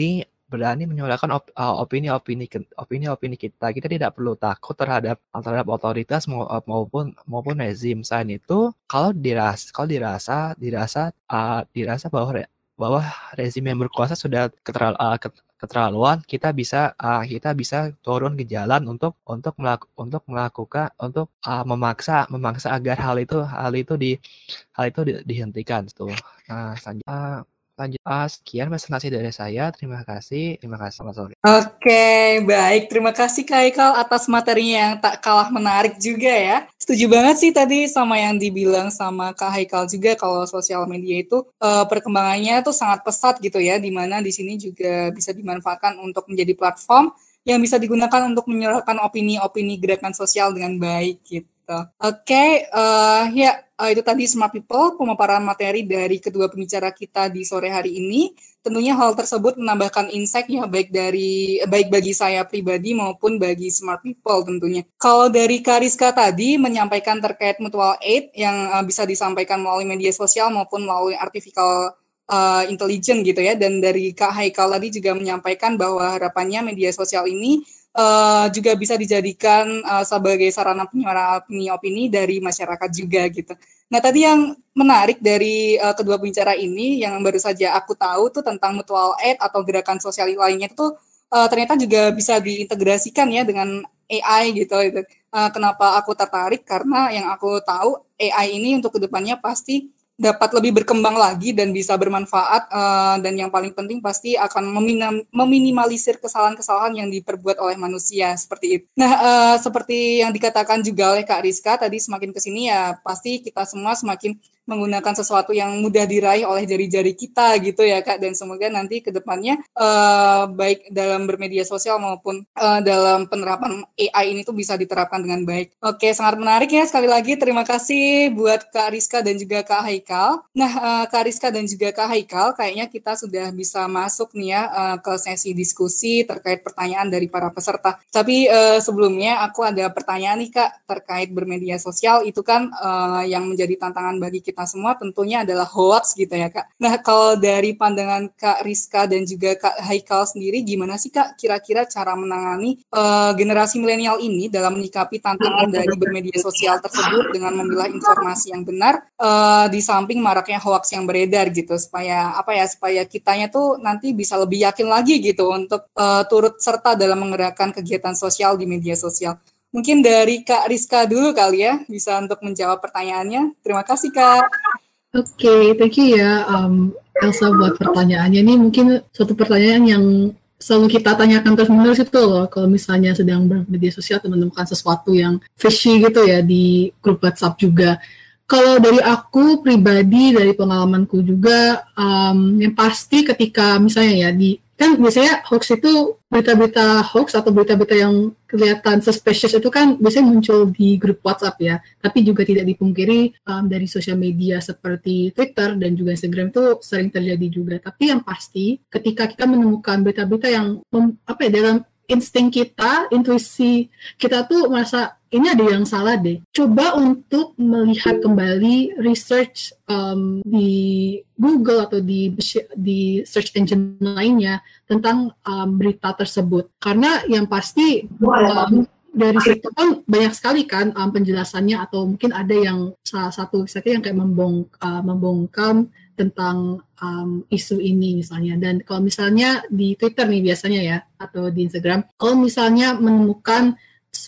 berani menyuarakan op, uh, opini-opini opini-opini kita. Kita tidak perlu takut terhadap terhadap otoritas maupun maupun rezim. Selain itu, kalau dirasa kalau dirasa dirasa uh, dirasa bahwa bahwa rezim yang berkuasa sudah keteral, uh, keterlaluan, kita bisa uh, kita bisa turun ke jalan untuk untuk melaku, untuk melakukan untuk uh, memaksa memaksa agar hal itu hal itu di hal itu di, dihentikan tuh. Nah, selanjutnya uh, lanjut uh, sekian presentasi dari saya. Terima kasih. Terima kasih. Selamat sore. Oke, baik. Terima kasih Kak Haikal atas materinya yang tak kalah menarik juga ya. Setuju banget sih tadi sama yang dibilang sama Kak Haikal juga kalau sosial media itu uh, perkembangannya tuh sangat pesat gitu ya, di mana di sini juga bisa dimanfaatkan untuk menjadi platform yang bisa digunakan untuk menyuarakan opini-opini gerakan sosial dengan baik gitu. Oke, okay, uh, ya uh, itu tadi Smart People, pemaparan materi dari kedua pembicara kita di sore hari ini. Tentunya hal tersebut menambahkan insight ya baik dari baik bagi saya pribadi maupun bagi Smart People tentunya. Kalau dari Kariska tadi menyampaikan terkait mutual aid yang uh, bisa disampaikan melalui media sosial maupun melalui artificial uh, intelligence gitu ya. Dan dari Kak Haikal tadi juga menyampaikan bahwa harapannya media sosial ini Uh, juga bisa dijadikan uh, sebagai sarana penyuaraan opini-opini dari masyarakat juga gitu. Nah tadi yang menarik dari uh, kedua pembicara ini yang baru saja aku tahu tuh tentang mutual aid atau gerakan sosial lainnya itu uh, ternyata juga bisa diintegrasikan ya dengan A I gitu. gitu. Uh, kenapa aku tertarik? Karena yang aku tahu A I ini untuk kedepannya pasti dapat lebih berkembang lagi dan bisa bermanfaat uh, dan yang paling penting pasti akan meminim, meminimalisir kesalahan-kesalahan yang diperbuat oleh manusia seperti itu. Nah, uh, seperti yang dikatakan juga oleh Kak Rizka tadi, semakin kesini ya pasti kita semua semakin menggunakan sesuatu yang mudah diraih oleh jari-jari kita gitu ya Kak, dan semoga nanti ke depannya uh, baik dalam bermedia sosial maupun uh, dalam penerapan A I ini tuh bisa diterapkan dengan baik. Oke, sangat menarik ya, sekali lagi terima kasih buat Kak Rizka dan juga Kak Haikal. Nah, uh, Kak Rizka dan juga Kak Haikal, kayaknya kita sudah bisa masuk nih ya uh, ke sesi diskusi terkait pertanyaan dari para peserta. Tapi uh, sebelumnya aku ada pertanyaan nih Kak terkait bermedia sosial, itu kan uh, yang menjadi tantangan bagi kita kita semua tentunya adalah hoax gitu ya Kak. Nah kalau dari pandangan Kak Rizka dan juga Kak Haikal sendiri, gimana sih Kak kira-kira cara menangani uh, generasi milenial ini dalam menyikapi tantangan dari bermedia sosial tersebut dengan memilah informasi yang benar uh, di samping maraknya hoax yang beredar gitu, supaya apa ya supaya kitanya tuh nanti bisa lebih yakin lagi gitu untuk uh, turut serta dalam menggerakkan kegiatan sosial di media sosial. Mungkin dari Kak Rizka dulu kali ya, bisa untuk menjawab pertanyaannya. Terima kasih, Kak. Oke, okay, thank you ya um, Elsa buat pertanyaannya. Ini mungkin suatu pertanyaan yang selalu kita tanyakan terus-menerus itu loh. Kalau misalnya sedang bermedia sosial atau menemukan sesuatu yang fishy gitu ya di grup WhatsApp juga. Kalau dari aku pribadi, dari pengalamanku juga, um, yang pasti ketika misalnya ya di kan biasanya hoax itu berita-berita hoax atau berita-berita yang kelihatan suspicious itu kan biasanya muncul di grup WhatsApp ya, tapi juga tidak dipungkiri um, dari sosial media seperti Twitter dan juga Instagram itu sering terjadi juga. Tapi yang pasti ketika kita menemukan berita-berita yang mem, apa ya dalam insting kita, intuisi kita tuh merasa ini ada yang salah deh. Coba untuk melihat kembali research um, di Google atau di di search engine lainnya tentang um, berita tersebut. Karena yang pasti um, dari situ kan banyak sekali kan um, penjelasannya, atau mungkin ada yang salah satu misalnya yang kayak membong, uh, membongkam tentang um, isu ini misalnya. Dan kalau misalnya di Twitter nih biasanya ya, atau di Instagram, kalau misalnya menemukan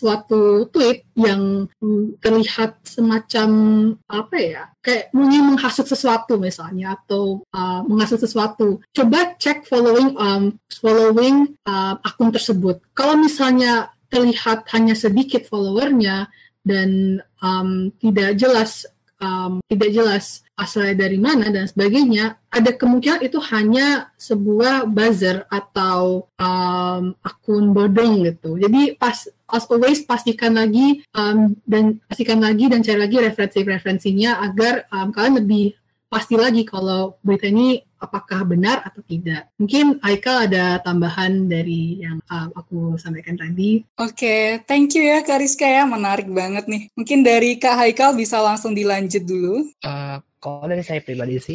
suatu tweet yang mm, terlihat semacam apa ya, kayak mungkin menghasut sesuatu misalnya, atau uh, menghasut sesuatu, coba cek following um, following uh, akun tersebut. Kalau misalnya terlihat hanya sedikit followernya dan um, tidak jelas Um, tidak jelas asalnya dari mana dan sebagainya, ada kemungkinan itu hanya sebuah buzzer atau um, akun bodong gitu. Jadi pas as always pastikan lagi um, dan pastikan lagi dan cari lagi referensi-referensinya agar um, kalian lebih pasti lagi kalau berita ini apakah benar atau tidak. Mungkin Haikal ada tambahan dari yang uh, aku sampaikan tadi. Oke, okay, thank you ya Kak Rizka ya, menarik banget nih. Mungkin dari Kak Haikal bisa langsung dilanjut dulu. Uh, kalau dari saya pribadi sih,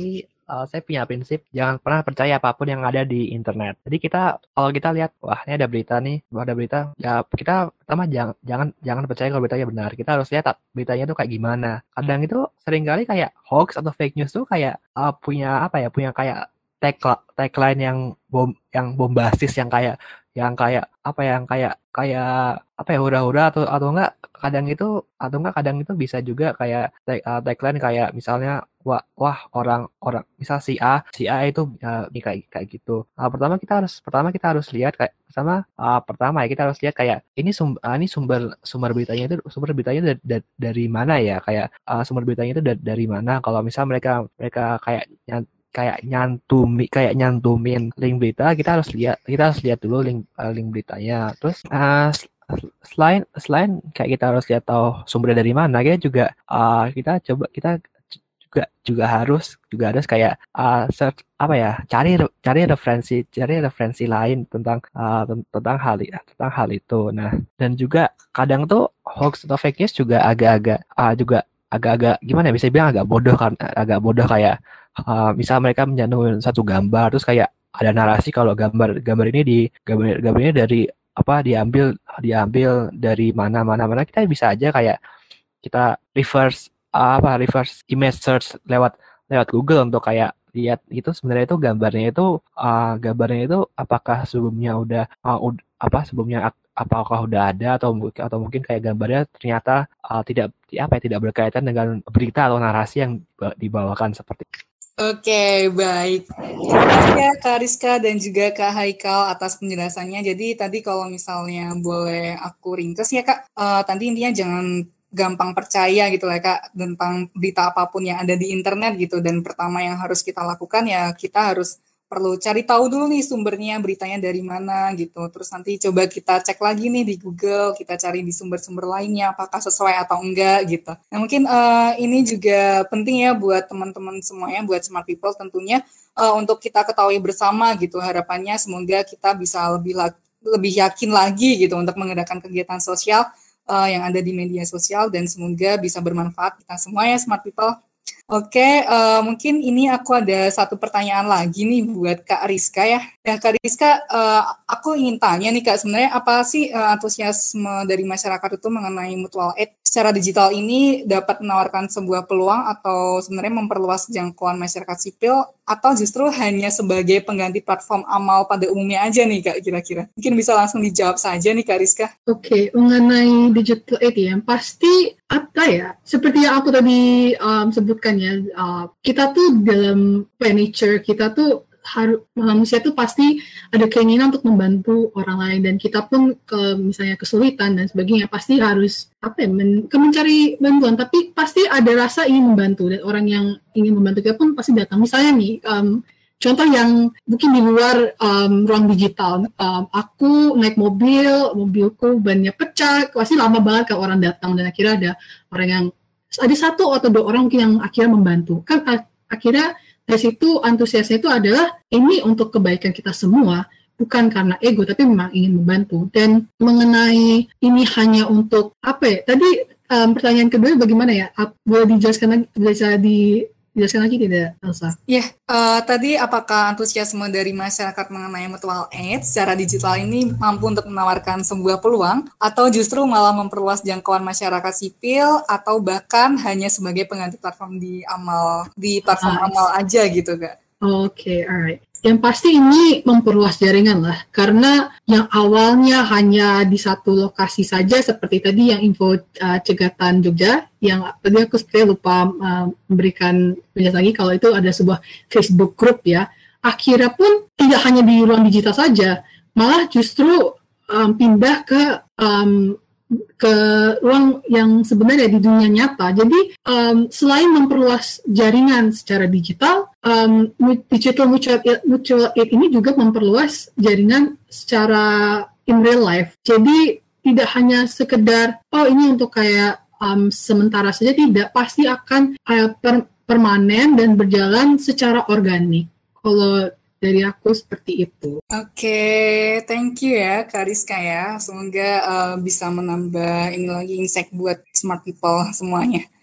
uh, saya punya prinsip jangan pernah percaya apapun yang ada di internet. Jadi kita kalau kita lihat wah ini ada berita nih, wah ada berita, ya kita pertama jangan jangan jangan percaya kalau beritanya benar. Kita harus lihat beritanya tuh kayak gimana. Kadang itu seringkali kayak hoax atau fake news tuh kayak uh, punya apa ya, punya kayak tag tagline yang bom yang bombastis, yang kayak yang kayak apa ya, yang kayak kayak apa ya, hura-hura atau atau enggak kadang itu atau enggak kadang itu bisa juga kayak tag, uh, tagline kayak misalnya wah wah orang orang misal si A si A itu uh, kayak kayak gitu. Uh, pertama kita harus pertama kita harus lihat kayak pertama uh, pertama ya kita harus lihat kayak ini sumber uh, ini sumber sumber beritanya itu sumber beritanya dari, dari, dari mana ya, kayak uh, sumber beritanya itu dari, dari mana. Kalau misal mereka mereka kayak kayak nyantumi kayak nyantumin link berita, kita harus lihat kita harus lihat dulu link uh, link beritanya. Terus uh, selain selain kayak kita harus lihat tahu sumbernya dari mana, kita juga uh, kita coba kita juga juga harus juga harus kayak uh, search apa ya, cari cari referensi cari referensi lain tentang uh, tentang hal tentang hal itu. Nah, dan juga kadang tuh hoax atau fake news juga agak-agak uh, juga agak-agak gimana ya, bisa bilang agak bodoh kan agak bodoh kayak Uh, misal mereka mencantumkan satu gambar, terus kayak ada narasi kalau gambar gambar ini di gambar gambar ini dari apa diambil diambil dari mana mana mana. Kita bisa aja kayak kita reverse uh, apa reverse image search lewat lewat Google untuk kayak lihat itu sebenarnya itu gambarnya itu uh, gambarnya itu apakah sebelumnya udah uh, ud, apa sebelumnya apakah udah ada atau atau mungkin kayak gambarnya ternyata uh, tidak apa ya, tidak berkaitan dengan berita atau narasi yang dibawakan seperti itu. Oke, baik. Terima kasih ya Kak Rizka dan juga Kak Haikal atas penjelasannya. Jadi tadi kalau misalnya boleh aku ringkes ya Kak, uh, tadi intinya jangan gampang percaya gitu lah Kak tentang berita apapun yang ada di internet gitu. Dan pertama yang harus kita lakukan ya kita harus perlu cari tahu dulu nih sumbernya, beritanya dari mana gitu. Terus nanti coba kita cek lagi nih di Google, kita cari di sumber-sumber lainnya apakah sesuai atau enggak gitu. Nah mungkin uh, ini juga penting ya buat teman-teman semuanya, buat smart people tentunya uh, untuk kita ketahui bersama gitu. Harapannya semoga kita bisa lebih lebih yakin lagi gitu untuk mengadakan kegiatan sosial uh, yang ada di media sosial dan semoga bisa bermanfaat kita semua ya smart people. Oke, uh, mungkin ini aku ada satu pertanyaan lagi nih buat Kak Rizka ya. Ya Kak Rizka, uh, aku ingin tanya nih Kak, sebenarnya apa sih uh, antusiasme dari masyarakat itu mengenai mutual aid secara digital ini dapat menawarkan sebuah peluang atau sebenarnya memperluas jangkauan masyarakat sipil atau justru hanya sebagai pengganti platform amal pada umumnya aja nih Kak kira-kira? Mungkin bisa langsung dijawab saja nih Kak Rizka. Oke, mengenai digital aid ya, pasti apa ya, seperti yang aku tadi um, sebutkan ya, uh, kita tuh dalam nature kita tuh harus manusia tuh pasti ada keinginan untuk membantu orang lain, dan kita pun ke misalnya kesulitan dan sebagainya pasti harus apa ya men, ke mencari bantuan, tapi pasti ada rasa ingin membantu, dan orang yang ingin membantu kita pun pasti datang. Misalnya nih um, contoh yang mungkin di luar um, ruang digital, um, aku naik mobil, mobilku bannya pecah, pasti lama banget kalau orang datang, dan akhirnya ada orang yang ada satu atau dua orang mungkin yang akhirnya membantu. Kan ak- akhirnya dari situ antusiasnya itu adalah ini untuk kebaikan kita semua, bukan karena ego, tapi memang ingin membantu. Dan mengenai ini hanya untuk apa ya? Tadi um, pertanyaan kedua bagaimana ya? Boleh dijelaskan lagi? Bisa di Jelaskan lagi tidak, Elsa? Ya, yeah, uh, tadi apakah antusiasme dari masyarakat mengenai mutual aid secara digital ini mampu untuk menawarkan sebuah peluang atau justru malah memperluas jangkauan masyarakat sipil atau bahkan hanya sebagai pengganti platform di amal di platform nice. amal aja gitu, Kak? Oke, okay, alright. Yang pasti ini memperluas jaringan lah, karena yang awalnya hanya di satu lokasi saja, seperti tadi yang info uh, Cegatan Jogja, yang tadi aku seperti lupa uh, memberikan penjelasan lagi kalau itu ada sebuah Facebook group ya, akhirnya pun tidak hanya di ruang digital saja, malah justru um, pindah ke um, ke ruang yang sebenarnya di dunia nyata. Jadi um, selain memperluas jaringan secara digital, um, digital mutual aid, mutual aid ini juga memperluas jaringan secara in real life. Jadi tidak hanya sekedar oh ini untuk kayak um, sementara saja, tidak, pasti akan uh, per, permanen dan berjalan secara organik. Kalau dari aku seperti itu. Oke, okay, thank you ya Kak Rizka ya. Semoga uh, bisa menambah ini lagi insight buat smart people semuanya.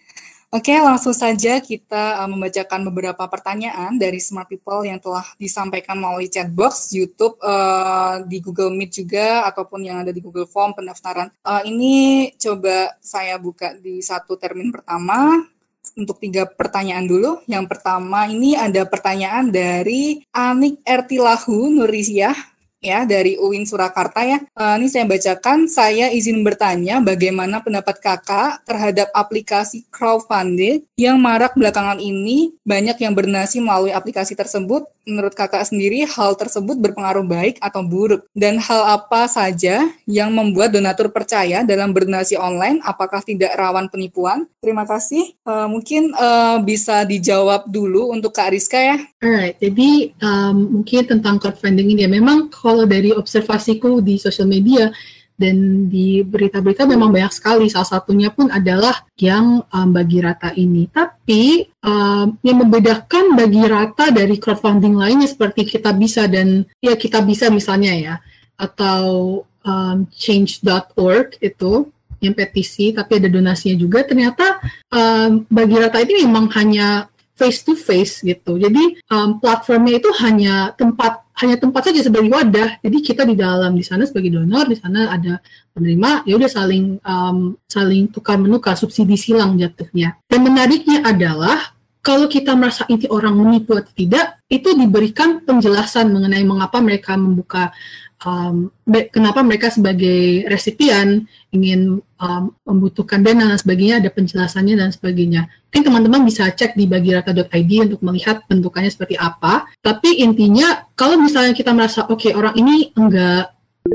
Oke, langsung saja kita uh, membacakan beberapa pertanyaan dari Smart People yang telah disampaikan melalui chatbox, YouTube, uh, di Google Meet juga, ataupun yang ada di Google Form pendaftaran. Uh, ini coba saya buka di satu termin pertama. Untuk tiga pertanyaan dulu. Yang pertama ini ada pertanyaan dari Anik Ertilahu Nurisiah, ya, dari U I N Surakarta ya. Uh, ini saya bacakan, saya izin bertanya bagaimana pendapat kakak terhadap aplikasi crowdfunding yang marak belakangan ini, banyak yang berdonasi melalui aplikasi tersebut. Menurut kakak sendiri, hal tersebut berpengaruh baik atau buruk? Dan hal apa saja yang membuat donatur percaya dalam berdonasi online? Apakah tidak rawan penipuan? Terima kasih. Uh, mungkin uh, bisa dijawab dulu untuk Kak Rizka ya. Alright, jadi um, mungkin tentang crowdfunding ini ya, memang kalau dari observasiku di sosial media dan di berita-berita memang banyak sekali, salah satunya pun adalah yang um, Bagi Rata ini. Tapi um, yang membedakan Bagi Rata dari crowdfunding lainnya seperti Kita Bisa dan ya Kita Bisa misalnya ya, atau um, change dot org itu, yang petisi tapi ada donasinya juga, ternyata um, Bagi Rata ini memang hanya face to face gitu. Jadi um, platformnya itu hanya tempat hanya tempat saja sebagai wadah. Jadi kita di dalam di sana sebagai donor, di sana ada penerima, ya udah saling um, saling tukar menukar, subsidi silang jatuhnya. Dan menariknya adalah kalau kita merasa ini orang menipu atau tidak, itu diberikan penjelasan mengenai mengapa mereka membuka Um, kenapa mereka sebagai resipian ingin um, membutuhkan dana dan sebagainya, ada penjelasannya dan sebagainya. Mungkin teman-teman bisa cek di bagirata dot i d untuk melihat bentukannya seperti apa. Tapi intinya, kalau misalnya kita merasa, oke, okay, orang ini enggak,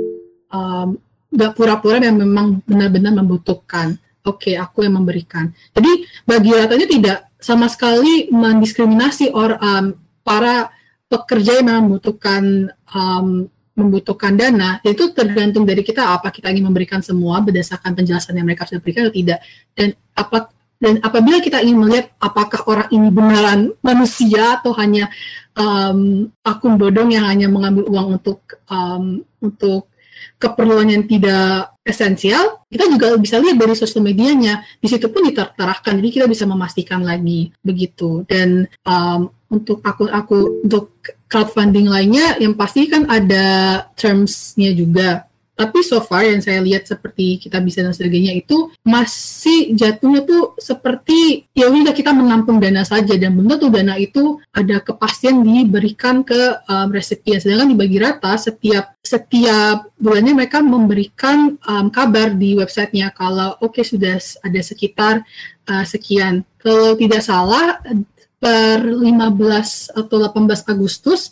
um, enggak pura-pura dan memang benar-benar membutuhkan, oke, okay, aku yang memberikan. Jadi, Bagiratanya tidak sama sekali mendiskriminasi or, um, para pekerja yang membutuhkan um, membutuhkan dana, itu tergantung dari kita apa kita ingin memberikan semua berdasarkan penjelasan yang mereka sudah berikan atau tidak. Dan apa dan apabila kita ingin melihat apakah orang ini beneran manusia atau hanya um, akun bodong yang hanya mengambil uang untuk um, untuk keperluan yang tidak esensial, kita juga bisa lihat dari sosial medianya. Di situ pun diterterakan, jadi kita bisa memastikan lagi begitu. Dan um, untuk akun-akun untuk crowdfunding lainnya, yang pasti kan ada terms-nya juga. Tapi so far yang saya lihat seperti Kita Bisa dan sebagainya itu masih jatuhnya tuh seperti ya udah kita menampung dana saja, dan benar tuh dana itu ada kepastian diberikan ke um, resipien. Sedangkan di Bagi Rata setiap setiap bulannya mereka memberikan um, kabar di websitenya kalau oke okay, sudah ada sekitar uh, sekian. Kalau tidak salah per lima belas atau delapan belas Agustus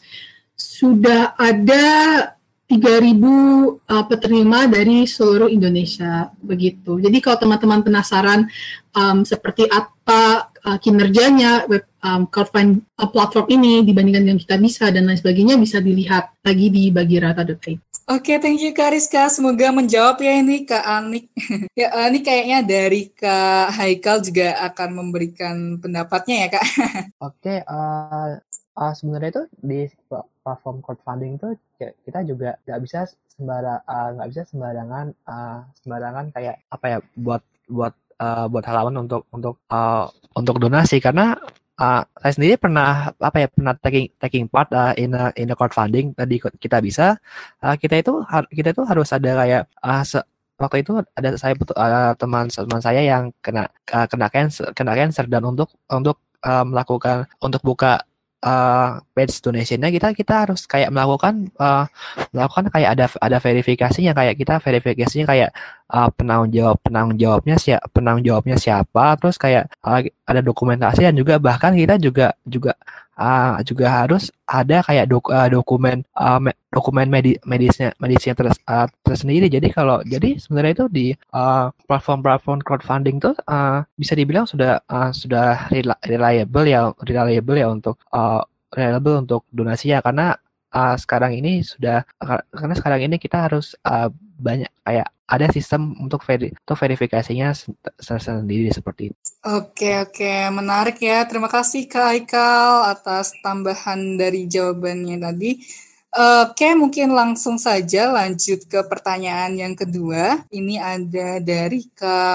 sudah ada tiga ribu uh, penerima dari seluruh Indonesia begitu. Jadi kalau teman-teman penasaran um, seperti apa uh, kinerjanya web um, crowdfunding uh, platform ini dibandingkan dengan Kita Bisa dan lain sebagainya, bisa dilihat lagi di bagirata dot i d. Oke, okay, thank you Kak Rizka. Semoga menjawab ya ini Kak Anik. ya, uh, ini kayaknya dari Kak Haikal juga akan memberikan pendapatnya ya Kak. Oke, okay, uh, uh, sebenarnya itu di platform crowdfunding itu kita juga nggak bisa sembarang nggak uh, bisa sembarangan uh, sembarangan kayak apa ya buat buat uh, buat halaman untuk untuk uh, untuk donasi, karena Uh, saya sendiri pernah apa ya pernah taking taking part uh, in a, in a crowdfunding tadi Kita Bisa. Uh, kita itu kita itu harus ada kayak uh, se- waktu itu ada saya uh, teman teman saya yang kena uh, kena cancer kena cancer dan untuk untuk uh, melakukan untuk buka uh, page donation-nya kita kita harus kayak melakukan uh, melakukan kayak ada ada verifikasinya, kayak kita verifikasinya kayak uh, penanggung jawab penanggung jawabnya siapa penanggung jawabnya siapa terus kayak uh, ada dokumentasi, dan juga bahkan kita juga juga uh, juga harus ada kayak dok, uh, dokumen uh, me, dokumen medi, medisnya medisnya ter, uh, tersendiri. Jadi kalau jadi sebenarnya itu di uh, platform-platform crowdfunding tuh uh, bisa dibilang sudah uh, sudah reliable ya reliable ya untuk uh, reliable untuk donasinya, karena uh, sekarang ini sudah karena sekarang ini kita harus uh, banyak kayak ada sistem untuk veri, untuk verifikasinya sendiri seperti itu. Oke oke menarik ya, terima kasih Kak Haikal atas tambahan dari jawabannya tadi. Oke, mungkin langsung saja lanjut ke pertanyaan yang kedua. Ini ada dari Kak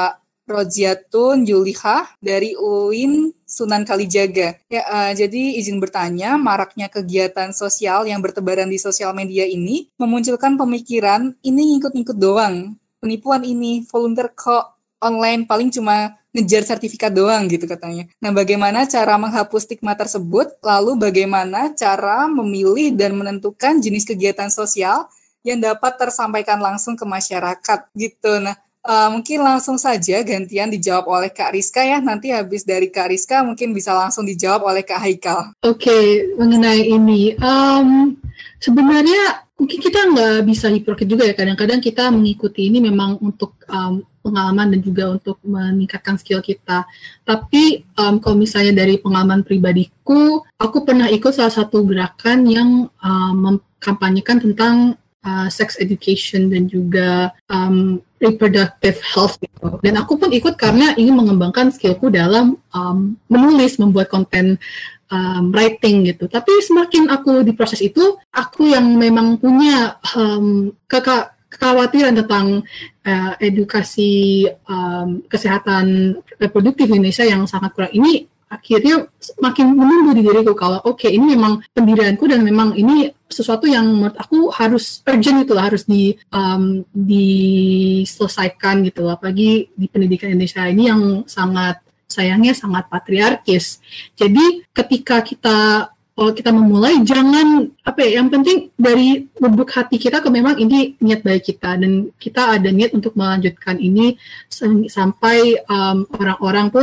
Roziatun Julihah dari U I N Sunan Kalijaga. Ya, uh, jadi izin bertanya, maraknya kegiatan sosial yang bertebaran di sosial media ini memunculkan pemikiran ini ngikut-ngikut doang. Penipuan ini, volunteer kok online paling cuma ngejar sertifikat doang gitu katanya. Nah, bagaimana cara menghapus stigma tersebut? Lalu bagaimana cara memilih dan menentukan jenis kegiatan sosial yang dapat tersampaikan langsung ke masyarakat gitu. Nah, uh, mungkin langsung saja gantian dijawab oleh Kak Rizka ya. Nanti habis dari Kak Rizka mungkin bisa langsung dijawab oleh Kak Haikal. Oke, okay, mengenai ini, um, sebenarnya mungkin kita nggak bisa hipokrit juga ya. Kadang-kadang kita mengikuti ini memang untuk um, pengalaman dan juga untuk meningkatkan skill kita. Tapi um, kalau misalnya dari pengalaman pribadiku, aku pernah ikut salah satu gerakan yang um, mengkampanyekan tentang uh, sex education dan juga um, reproductive health gitu. Dan aku pun ikut karena ingin mengembangkan skillku dalam um, menulis, membuat konten um, writing gitu. Tapi semakin aku di proses itu, aku yang memang punya um, keka kekhawatiran tentang uh, edukasi um, kesehatan reproduktif di Indonesia yang sangat kurang ini, akhirnya makin menumbuh di diriku kalau oke okay, ini memang pendirianku dan memang ini sesuatu yang menurut aku harus urgent gitu lah, harus di um, diselesaikan gitu, apalagi di pendidikan Indonesia ini yang sangat sayangnya sangat patriarkis. Jadi ketika kita kalau kita memulai, jangan apa ya, yang penting dari lubuk hati kita ke memang ini niat baik kita dan kita ada niat untuk melanjutkan ini sampai um, orang-orang pun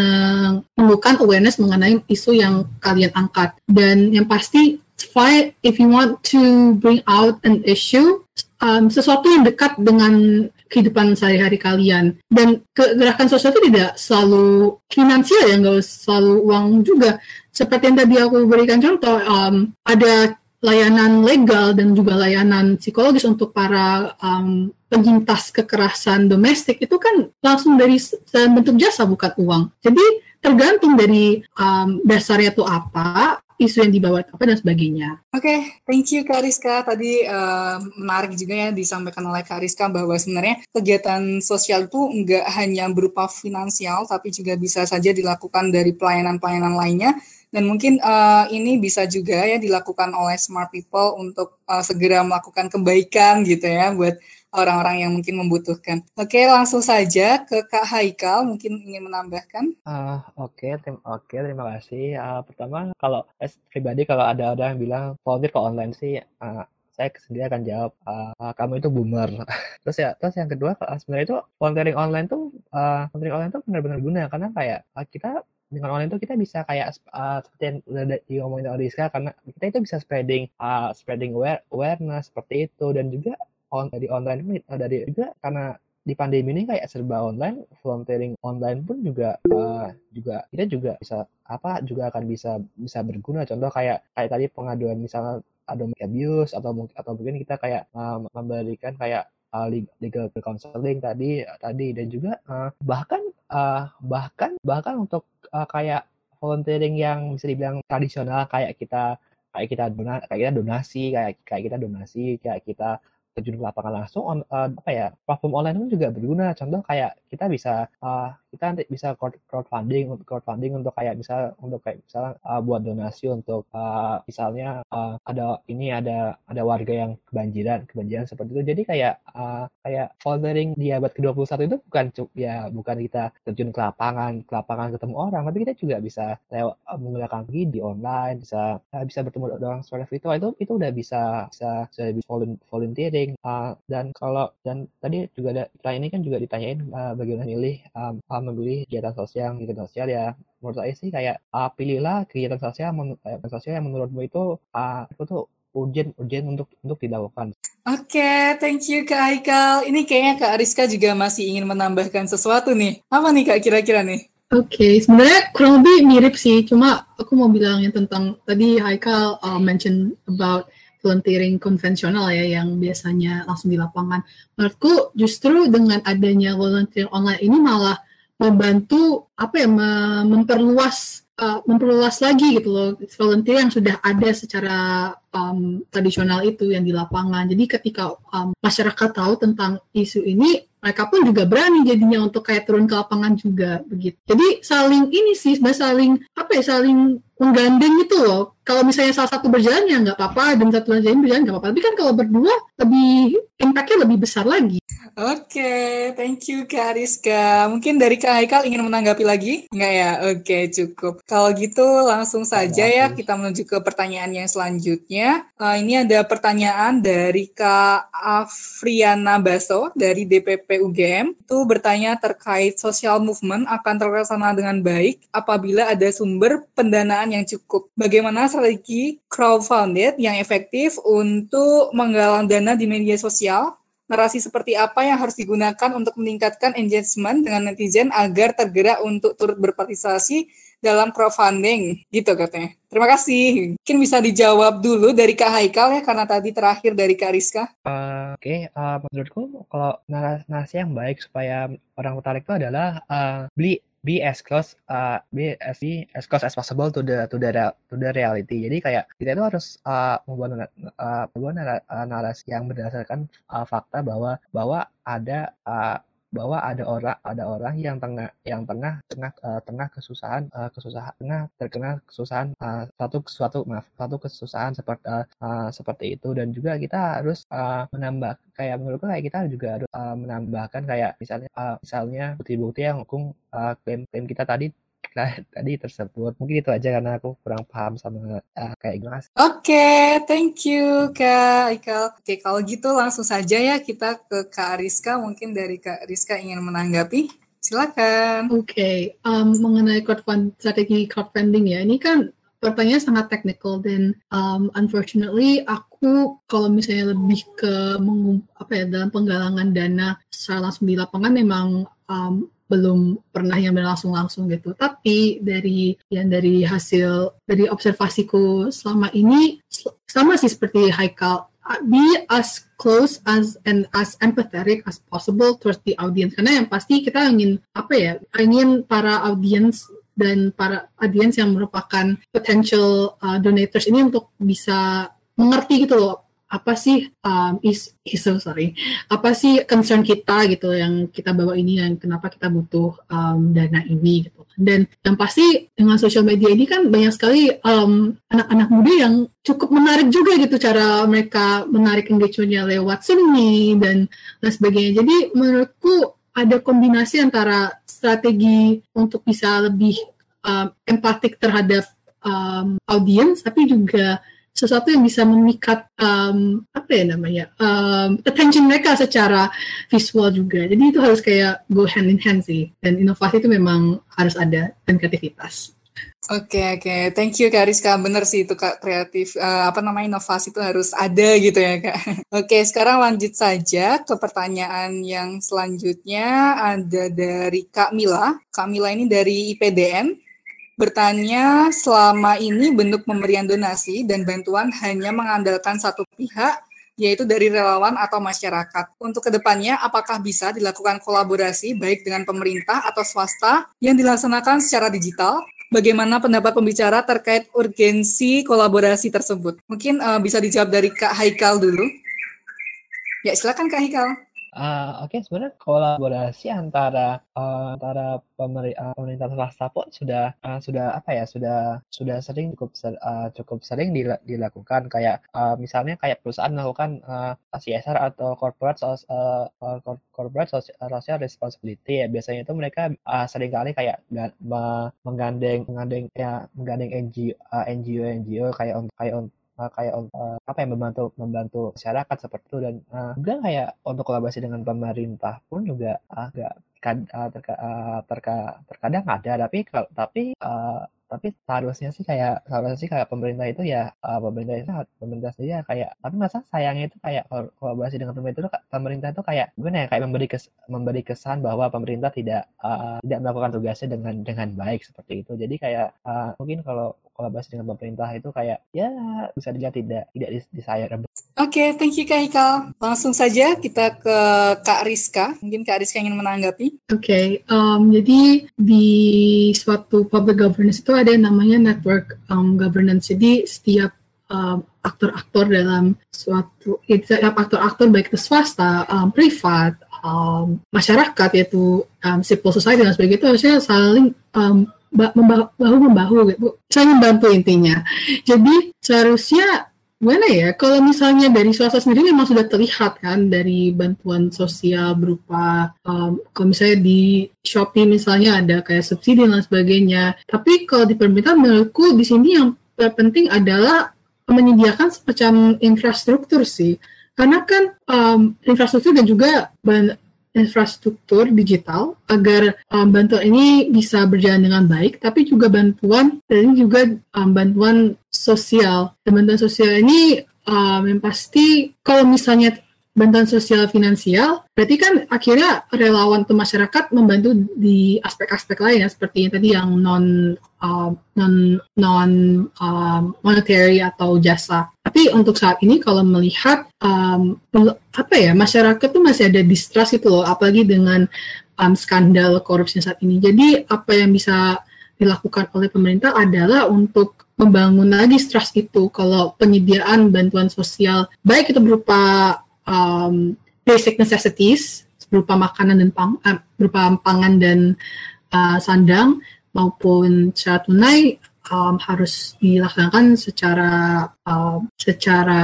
menemukan awareness mengenai isu yang kalian angkat. Dan yang pasti, fight if you want to bring out an issue, um, sesuatu yang dekat dengan kehidupan sehari-hari kalian. Dan gerakan sosial itu tidak selalu finansial ya, nggak selalu uang juga. Seperti yang tadi aku berikan contoh, um, ada layanan legal dan juga layanan psikologis untuk para um, penyintas kekerasan domestik, itu kan langsung dari bentuk jasa bukan uang. Jadi tergantung dari um, dasarnya itu apa, isu yang dibawa apa dan sebagainya. Oke, okay, thank you Kak Rizka. Tadi uh, menarik juga ya disampaikan oleh Kak Rizka bahwa sebenarnya kegiatan sosial itu enggak hanya berupa finansial, tapi juga bisa saja dilakukan dari pelayanan-pelayanan lainnya. Dan mungkin uh, ini bisa juga ya dilakukan oleh smart people untuk uh, segera melakukan kebaikan gitu ya buat orang-orang yang mungkin membutuhkan. Oke, langsung saja ke Kak Haikal, mungkin ingin menambahkan. Uh, Oke, okay, terima, okay, terima kasih. Uh, pertama, kalau eh, pribadi kalau ada orang yang bilang volunteer ke online sih, uh, saya sendiri akan jawab, uh, uh, kamu itu boomer. terus ya, terus yang kedua, uh, sebenarnya itu volunteering online tuh, uh, volunteering online tuh benar-benar guna karena kayak uh, kita dengan online itu kita bisa kayak uh, seperti yang udah diomongin oleh Rizka, karena kita itu bisa spreading uh, spreading aware, awareness seperti itu. Dan juga on, dari online uh, dari juga karena di pandemi ini kayak serba online, volunteering online pun juga uh, juga kita juga bisa apa juga akan bisa bisa berguna. Contoh kayak kayak tadi pengaduan misalnya ada abuse atau mungkin atau mungkin kita kayak uh, memberikan kayak Uh, legal counseling tadi tadi dan juga uh, bahkan uh, bahkan bahkan untuk uh, kayak volunteering yang bisa dibilang tradisional, kayak kita kayak kita donasi kayak kita donasi kayak kayak kita donasi kayak kita terjun ke lapangan langsung on, uh, apa ya platform online pun juga berguna. Contoh kayak kita bisa uh, kita nanti bisa crowdfunding untuk crowdfunding untuk kayak misal untuk kayak misalnya uh, buat donasi untuk uh, misalnya uh, ada ini ada ada warga yang kebanjiran kebanjiran seperti itu. Jadi kayak uh, kayak volunteering di abad ke dua puluh satu itu bukan ya bukan kita terjun ke lapangan ke lapangan ketemu orang, tapi kita juga bisa lewat uh, menggunakan di online, bisa uh, bisa bertemu dengan secara virtual. Itu itu udah bisa bisa bisa volunteering. Uh, dan kalau dan tadi juga ada pertanyaan ini kan juga ditanyain uh, bagaimana milih um, uh, memilih kegiatan sosial kegiatan sosial ya. Menurut saya sih kayak uh, pilihlah kegiatan sosial men- kegiatan sosial yang menurutmu itu uh, itu tuh urgent urgent untuk untuk dilakukan. Oke, okay, thank you Kak Haikal. Ini kayaknya Kak Rizka juga masih ingin menambahkan sesuatu nih. Apa nih Kak kira-kira nih? Oke, okay, sebenarnya kurang lebih mirip sih. Cuma aku mau bilangin tentang tadi Haikal uh, mention about volunteering konvensional ya yang biasanya langsung di lapangan. Menurutku justru dengan adanya volunteering online ini malah membantu apa ya memperluas uh, memperluas lagi gitu loh volunteer yang sudah ada secara um, tradisional itu yang di lapangan. Jadi ketika um, masyarakat tahu tentang isu ini, mereka pun juga berani jadinya untuk kayak turun ke lapangan juga begitu. Jadi saling ini sih, saling apa ya, saling menggandeng gitu loh. Kalau misalnya salah satu berjalan ya nggak apa-apa, dan satu lain berjalan nggak apa-apa. Tapi kan kalau berdua lebih impact-nya lebih besar lagi. Oke, okay, thank you Kak Rizka. Mungkin dari Kak Haikal ingin menanggapi lagi? Enggak ya? Oke, okay, cukup. Kalau gitu langsung saja ya kita menuju ke pertanyaan yang selanjutnya. Uh, ini ada pertanyaan dari Kak Afriana Baso dari D P P U G M. Itu bertanya terkait social movement akan terlaksana dengan baik apabila ada sumber pendanaan yang cukup. Bagaimana strategi crowdfunded yang efektif untuk menggalang dana di media sosial? Narasi seperti apa yang harus digunakan untuk meningkatkan engagement dengan netizen agar tergerak untuk turut berpartisipasi dalam crowdfunding, gitu katanya. Terima kasih. Mungkin bisa dijawab dulu dari Kak Haikal ya, karena tadi terakhir dari Kak Rizka. Uh, Oke, okay. uh, menurutku kalau narasi yang baik supaya orang tertarik itu adalah uh, beli be as close uh, be as be as close as possible to the to the to the reality. Jadi kayak kita itu harus uh, membuat uh, membuat narasi yang berdasarkan uh, fakta bahwa bahwa ada uh, bahwa ada orang ada orang yang tengah yang tengah tengah uh, tengah kesusahan uh, kesusahan tengah terkena kesusahan uh, suatu suatu maaf suatu kesusahan seperti uh, uh, seperti itu. Dan juga kita harus uh, menambah kayak menurutku kayak kita juga harus uh, menambahkan kayak misalnya uh, misalnya bukti-bukti yang mendukung uh, klaim-klaim kita tadi tadi tersebut. Mungkin itu aja karena aku kurang paham sama uh, kayak gimana. Oke, okay, thank you Kak Ikal. Oke, okay, kalau gitu langsung saja ya kita ke Kak Rizka. Mungkin dari Kak Rizka ingin menanggapi. Silakan. Oke, okay. um, mengenai crowdfund, strategi crowdfunding ya, ini kan pertanyaannya sangat technical dan um, unfortunately aku kalau misalnya lebih ke mengum, apa ya dalam penggalangan dana secara langsung di lapangan memang um, belum pernah yang berlangsung-langsung gitu. Tapi dari yang dari hasil dari observasiku selama ini sama sih seperti Haikal, be as close as and as empathetic as possible towards the audience. Karena yang pasti kita ingin apa ya, ingin para audience dan para audience yang merupakan potential uh, donators ini untuk bisa mengerti gitu loh, apa sih um, is, is so sorry apa sih concern kita gitu yang kita bawa ini, yang kenapa kita butuh um, dana ini gitu. Dan yang pasti dengan social media ini kan banyak sekali um, anak-anak muda yang cukup menarik juga gitu cara mereka menarik engagement-nya lewat seni dan dan sebagainya. Jadi menurutku ada kombinasi antara strategi untuk bisa lebih um, empatik terhadap um, audience, tapi juga sesuatu yang bisa memikat um, apa ya namanya um, attention mereka secara visual juga. Jadi itu harus kayak go hand in hand sih. Dan inovasi itu memang harus ada, dan kreativitas. Oke okay, oke, okay. Thank you Kak Rizka. Bener sih itu Kak, kreatif uh, apa namanya inovasi itu harus ada gitu ya Kak. Oke okay, sekarang lanjut saja ke pertanyaan yang selanjutnya, ada dari Kak Mila. Kak Mila ini dari I P D N. Bertanya, selama ini bentuk pemberian donasi dan bantuan hanya mengandalkan satu pihak, yaitu dari relawan atau masyarakat. Untuk kedepannya, apakah bisa dilakukan kolaborasi baik dengan pemerintah atau swasta yang dilaksanakan secara digital? Bagaimana pendapat pembicara terkait urgensi kolaborasi tersebut? Mungkin uh, bisa dijawab dari Kak Haikal dulu. Ya, silakan Kak Haikal. Uh, Oke, okay, sebenarnya kolaborasi antara uh, antara pemer, uh, pemerintah swasta pun sudah uh, sudah apa ya sudah sudah sering cukup uh, cukup sering dilakukan. Kayak uh, misalnya kayak perusahaan melakukan uh, C S R atau corporate uh, corporate social responsibility ya. Biasanya itu mereka uh, seringkali kayak uh, menggandeng menggandeng ya menggandeng N G O uh, N G O N G O kayak kayak Uh, kayak uh, apa yang membantu membantu masyarakat seperti itu. Dan uh, juga kayak untuk kolaborasi dengan pemerintah pun juga agak uh, terka, uh, terka, terkadang ada, tapi tapi uh, tapi seharusnya sih kayak seharusnya sih kayak pemerintah itu ya uh, pemerintah itu pemerintah saja kayak, tapi masa sayangnya itu kayak kolaborasi dengan pemerintah itu pemerintah itu kayak gimana ya, kayak memberi kes, memberi kesan bahwa pemerintah tidak uh, tidak melakukan tugasnya dengan dengan baik seperti itu. Jadi kayak uh, mungkin kalau kolaborasi dengan pemerintah itu kayak ya bisa dilihat tidak tidak desirable. Oke, okay, thank you Kak Hikal. Langsung saja kita ke Kak Rizka. Mungkin Kak Rizka ingin menanggapi. Oke, okay, um, jadi di suatu public governance itu ada yang namanya network um, governance. Jadi setiap um, aktor-aktor dalam suatu, setiap aktor-aktor baik itu swasta, um, privat, um, masyarakat yaitu um, civil society dan sebagainya itu harusnya saling um, bahu-membahu gitu, saling membantu intinya. Jadi seharusnya gimana ya, kalau misalnya dari swasta sendiri memang sudah terlihat kan dari bantuan sosial berupa um, kalau misalnya di Shopee misalnya ada kayak subsidi dan sebagainya, tapi kalau di pemerintah menurutku di sini yang terpenting adalah menyediakan semacam infrastruktur sih, karena kan um, infrastruktur dan juga ban- infrastruktur digital agar um, bantuan ini bisa berjalan dengan baik, tapi juga bantuan dan juga um, bantuan sosial. Dan bantuan sosial ini um, yang pasti kalau misalnya bantuan sosial finansial, berarti kan akhirnya relawan atau masyarakat membantu di aspek-aspek lain ya, seperti yang tadi yang non uh, non non um, monetary atau jasa. Tapi untuk saat ini kalau melihat um, apa ya, masyarakat tuh masih ada distrust itu loh, apalagi dengan um, skandal korupsi saat ini. Jadi apa yang bisa dilakukan oleh pemerintah adalah untuk membangun lagi trust itu kalau penyediaan bantuan sosial, baik itu berupa um, basic necessities berupa makanan dan pang, uh, berupa pangan dan uh, sandang maupun secara tunai um, harus dilaksanakan secara uh, secara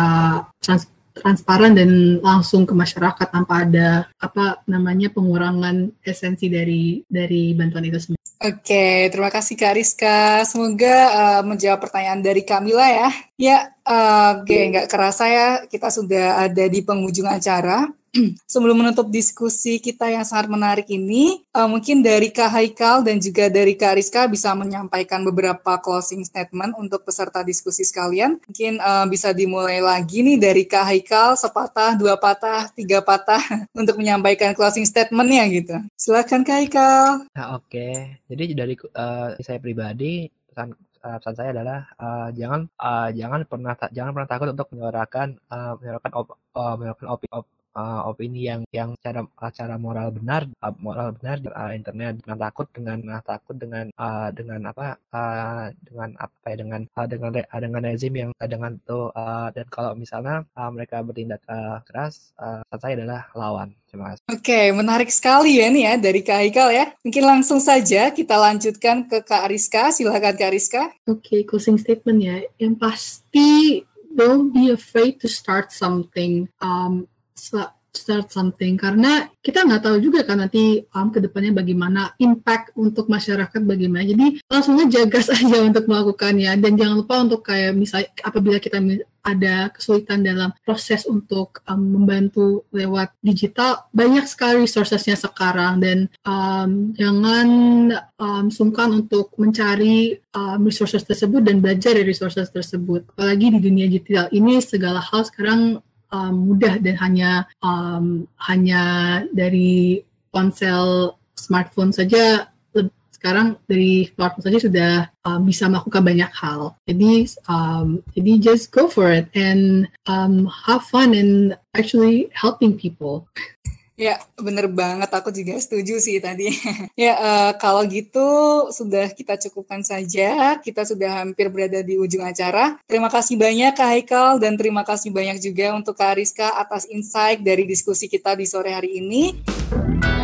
trans, transparan dan langsung ke masyarakat tanpa ada apa namanya pengurangan esensi dari dari bantuan itu sendiri. Oke, terima kasih Kak Rizka. Semoga uh, menjawab pertanyaan dari Kamila ya. Ya, uh, oke, nggak kerasa ya kita sudah ada di penghujung acara. Sebelum menutup diskusi kita yang sangat menarik ini, uh, mungkin dari Kak Haikal dan juga dari Kak Rizka bisa menyampaikan beberapa closing statement untuk peserta diskusi sekalian. Mungkin uh, bisa dimulai lagi nih dari Kak Haikal, sepatah, dua patah, tiga patah untuk menyampaikan closing statement-nya gitu. Silakan Kak Haikal. Nah, oke, okay. Jadi dari uh, saya pribadi, pesan uh, pesan saya adalah uh, jangan uh, jangan pernah ta- jangan pernah takut untuk menyuarakan uh, menyuarakan op- uh, menyuarakan opini op- Uh, opini yang yang cara cara moral benar uh, moral benar di uh, internet. Jangan takut dengan uh, takut dengan uh, dengan apa uh, dengan apa ya dengan uh, dengan uh, dengan rezim yang uh, dengan tuh uh, dan kalau misalnya uh, mereka bertindak uh, keras, uh, saya adalah lawan. Terima kasih. Oke, menarik sekali ya nih ya dari Kak Haikal ya. Mungkin langsung saja kita lanjutkan ke Kak Rizka. Silakan Kak Rizka. Oke, okay, closing statement ya. Yang pasti don't be afraid to start something. Um, start something karena kita nggak tahu juga kan nanti um, ke depannya bagaimana impact untuk masyarakat bagaimana, jadi langsung aja gas aja untuk melakukannya dan jangan lupa untuk kayak misalnya apabila kita ada kesulitan dalam proses untuk um, membantu lewat digital, banyak sekali resourcesnya sekarang dan um, jangan um, sungkan untuk mencari um, resources tersebut dan belajar dari resources tersebut, apalagi di dunia digital ini segala hal sekarang Um, mudah dan hanya um, hanya dari ponsel smartphone saja le- sekarang dari smartphone saja sudah um, bisa melakukan banyak hal. Jadi um, jadi just go for it and um, have fun and actually helping people. Ya, bener banget. Aku juga setuju sih tadi. ya, uh, kalau gitu sudah kita cukupkan saja. Kita sudah hampir berada di ujung acara. Terima kasih banyak Kak Haikal dan terima kasih banyak juga untuk Kak Rizka atas insight dari diskusi kita di sore hari ini.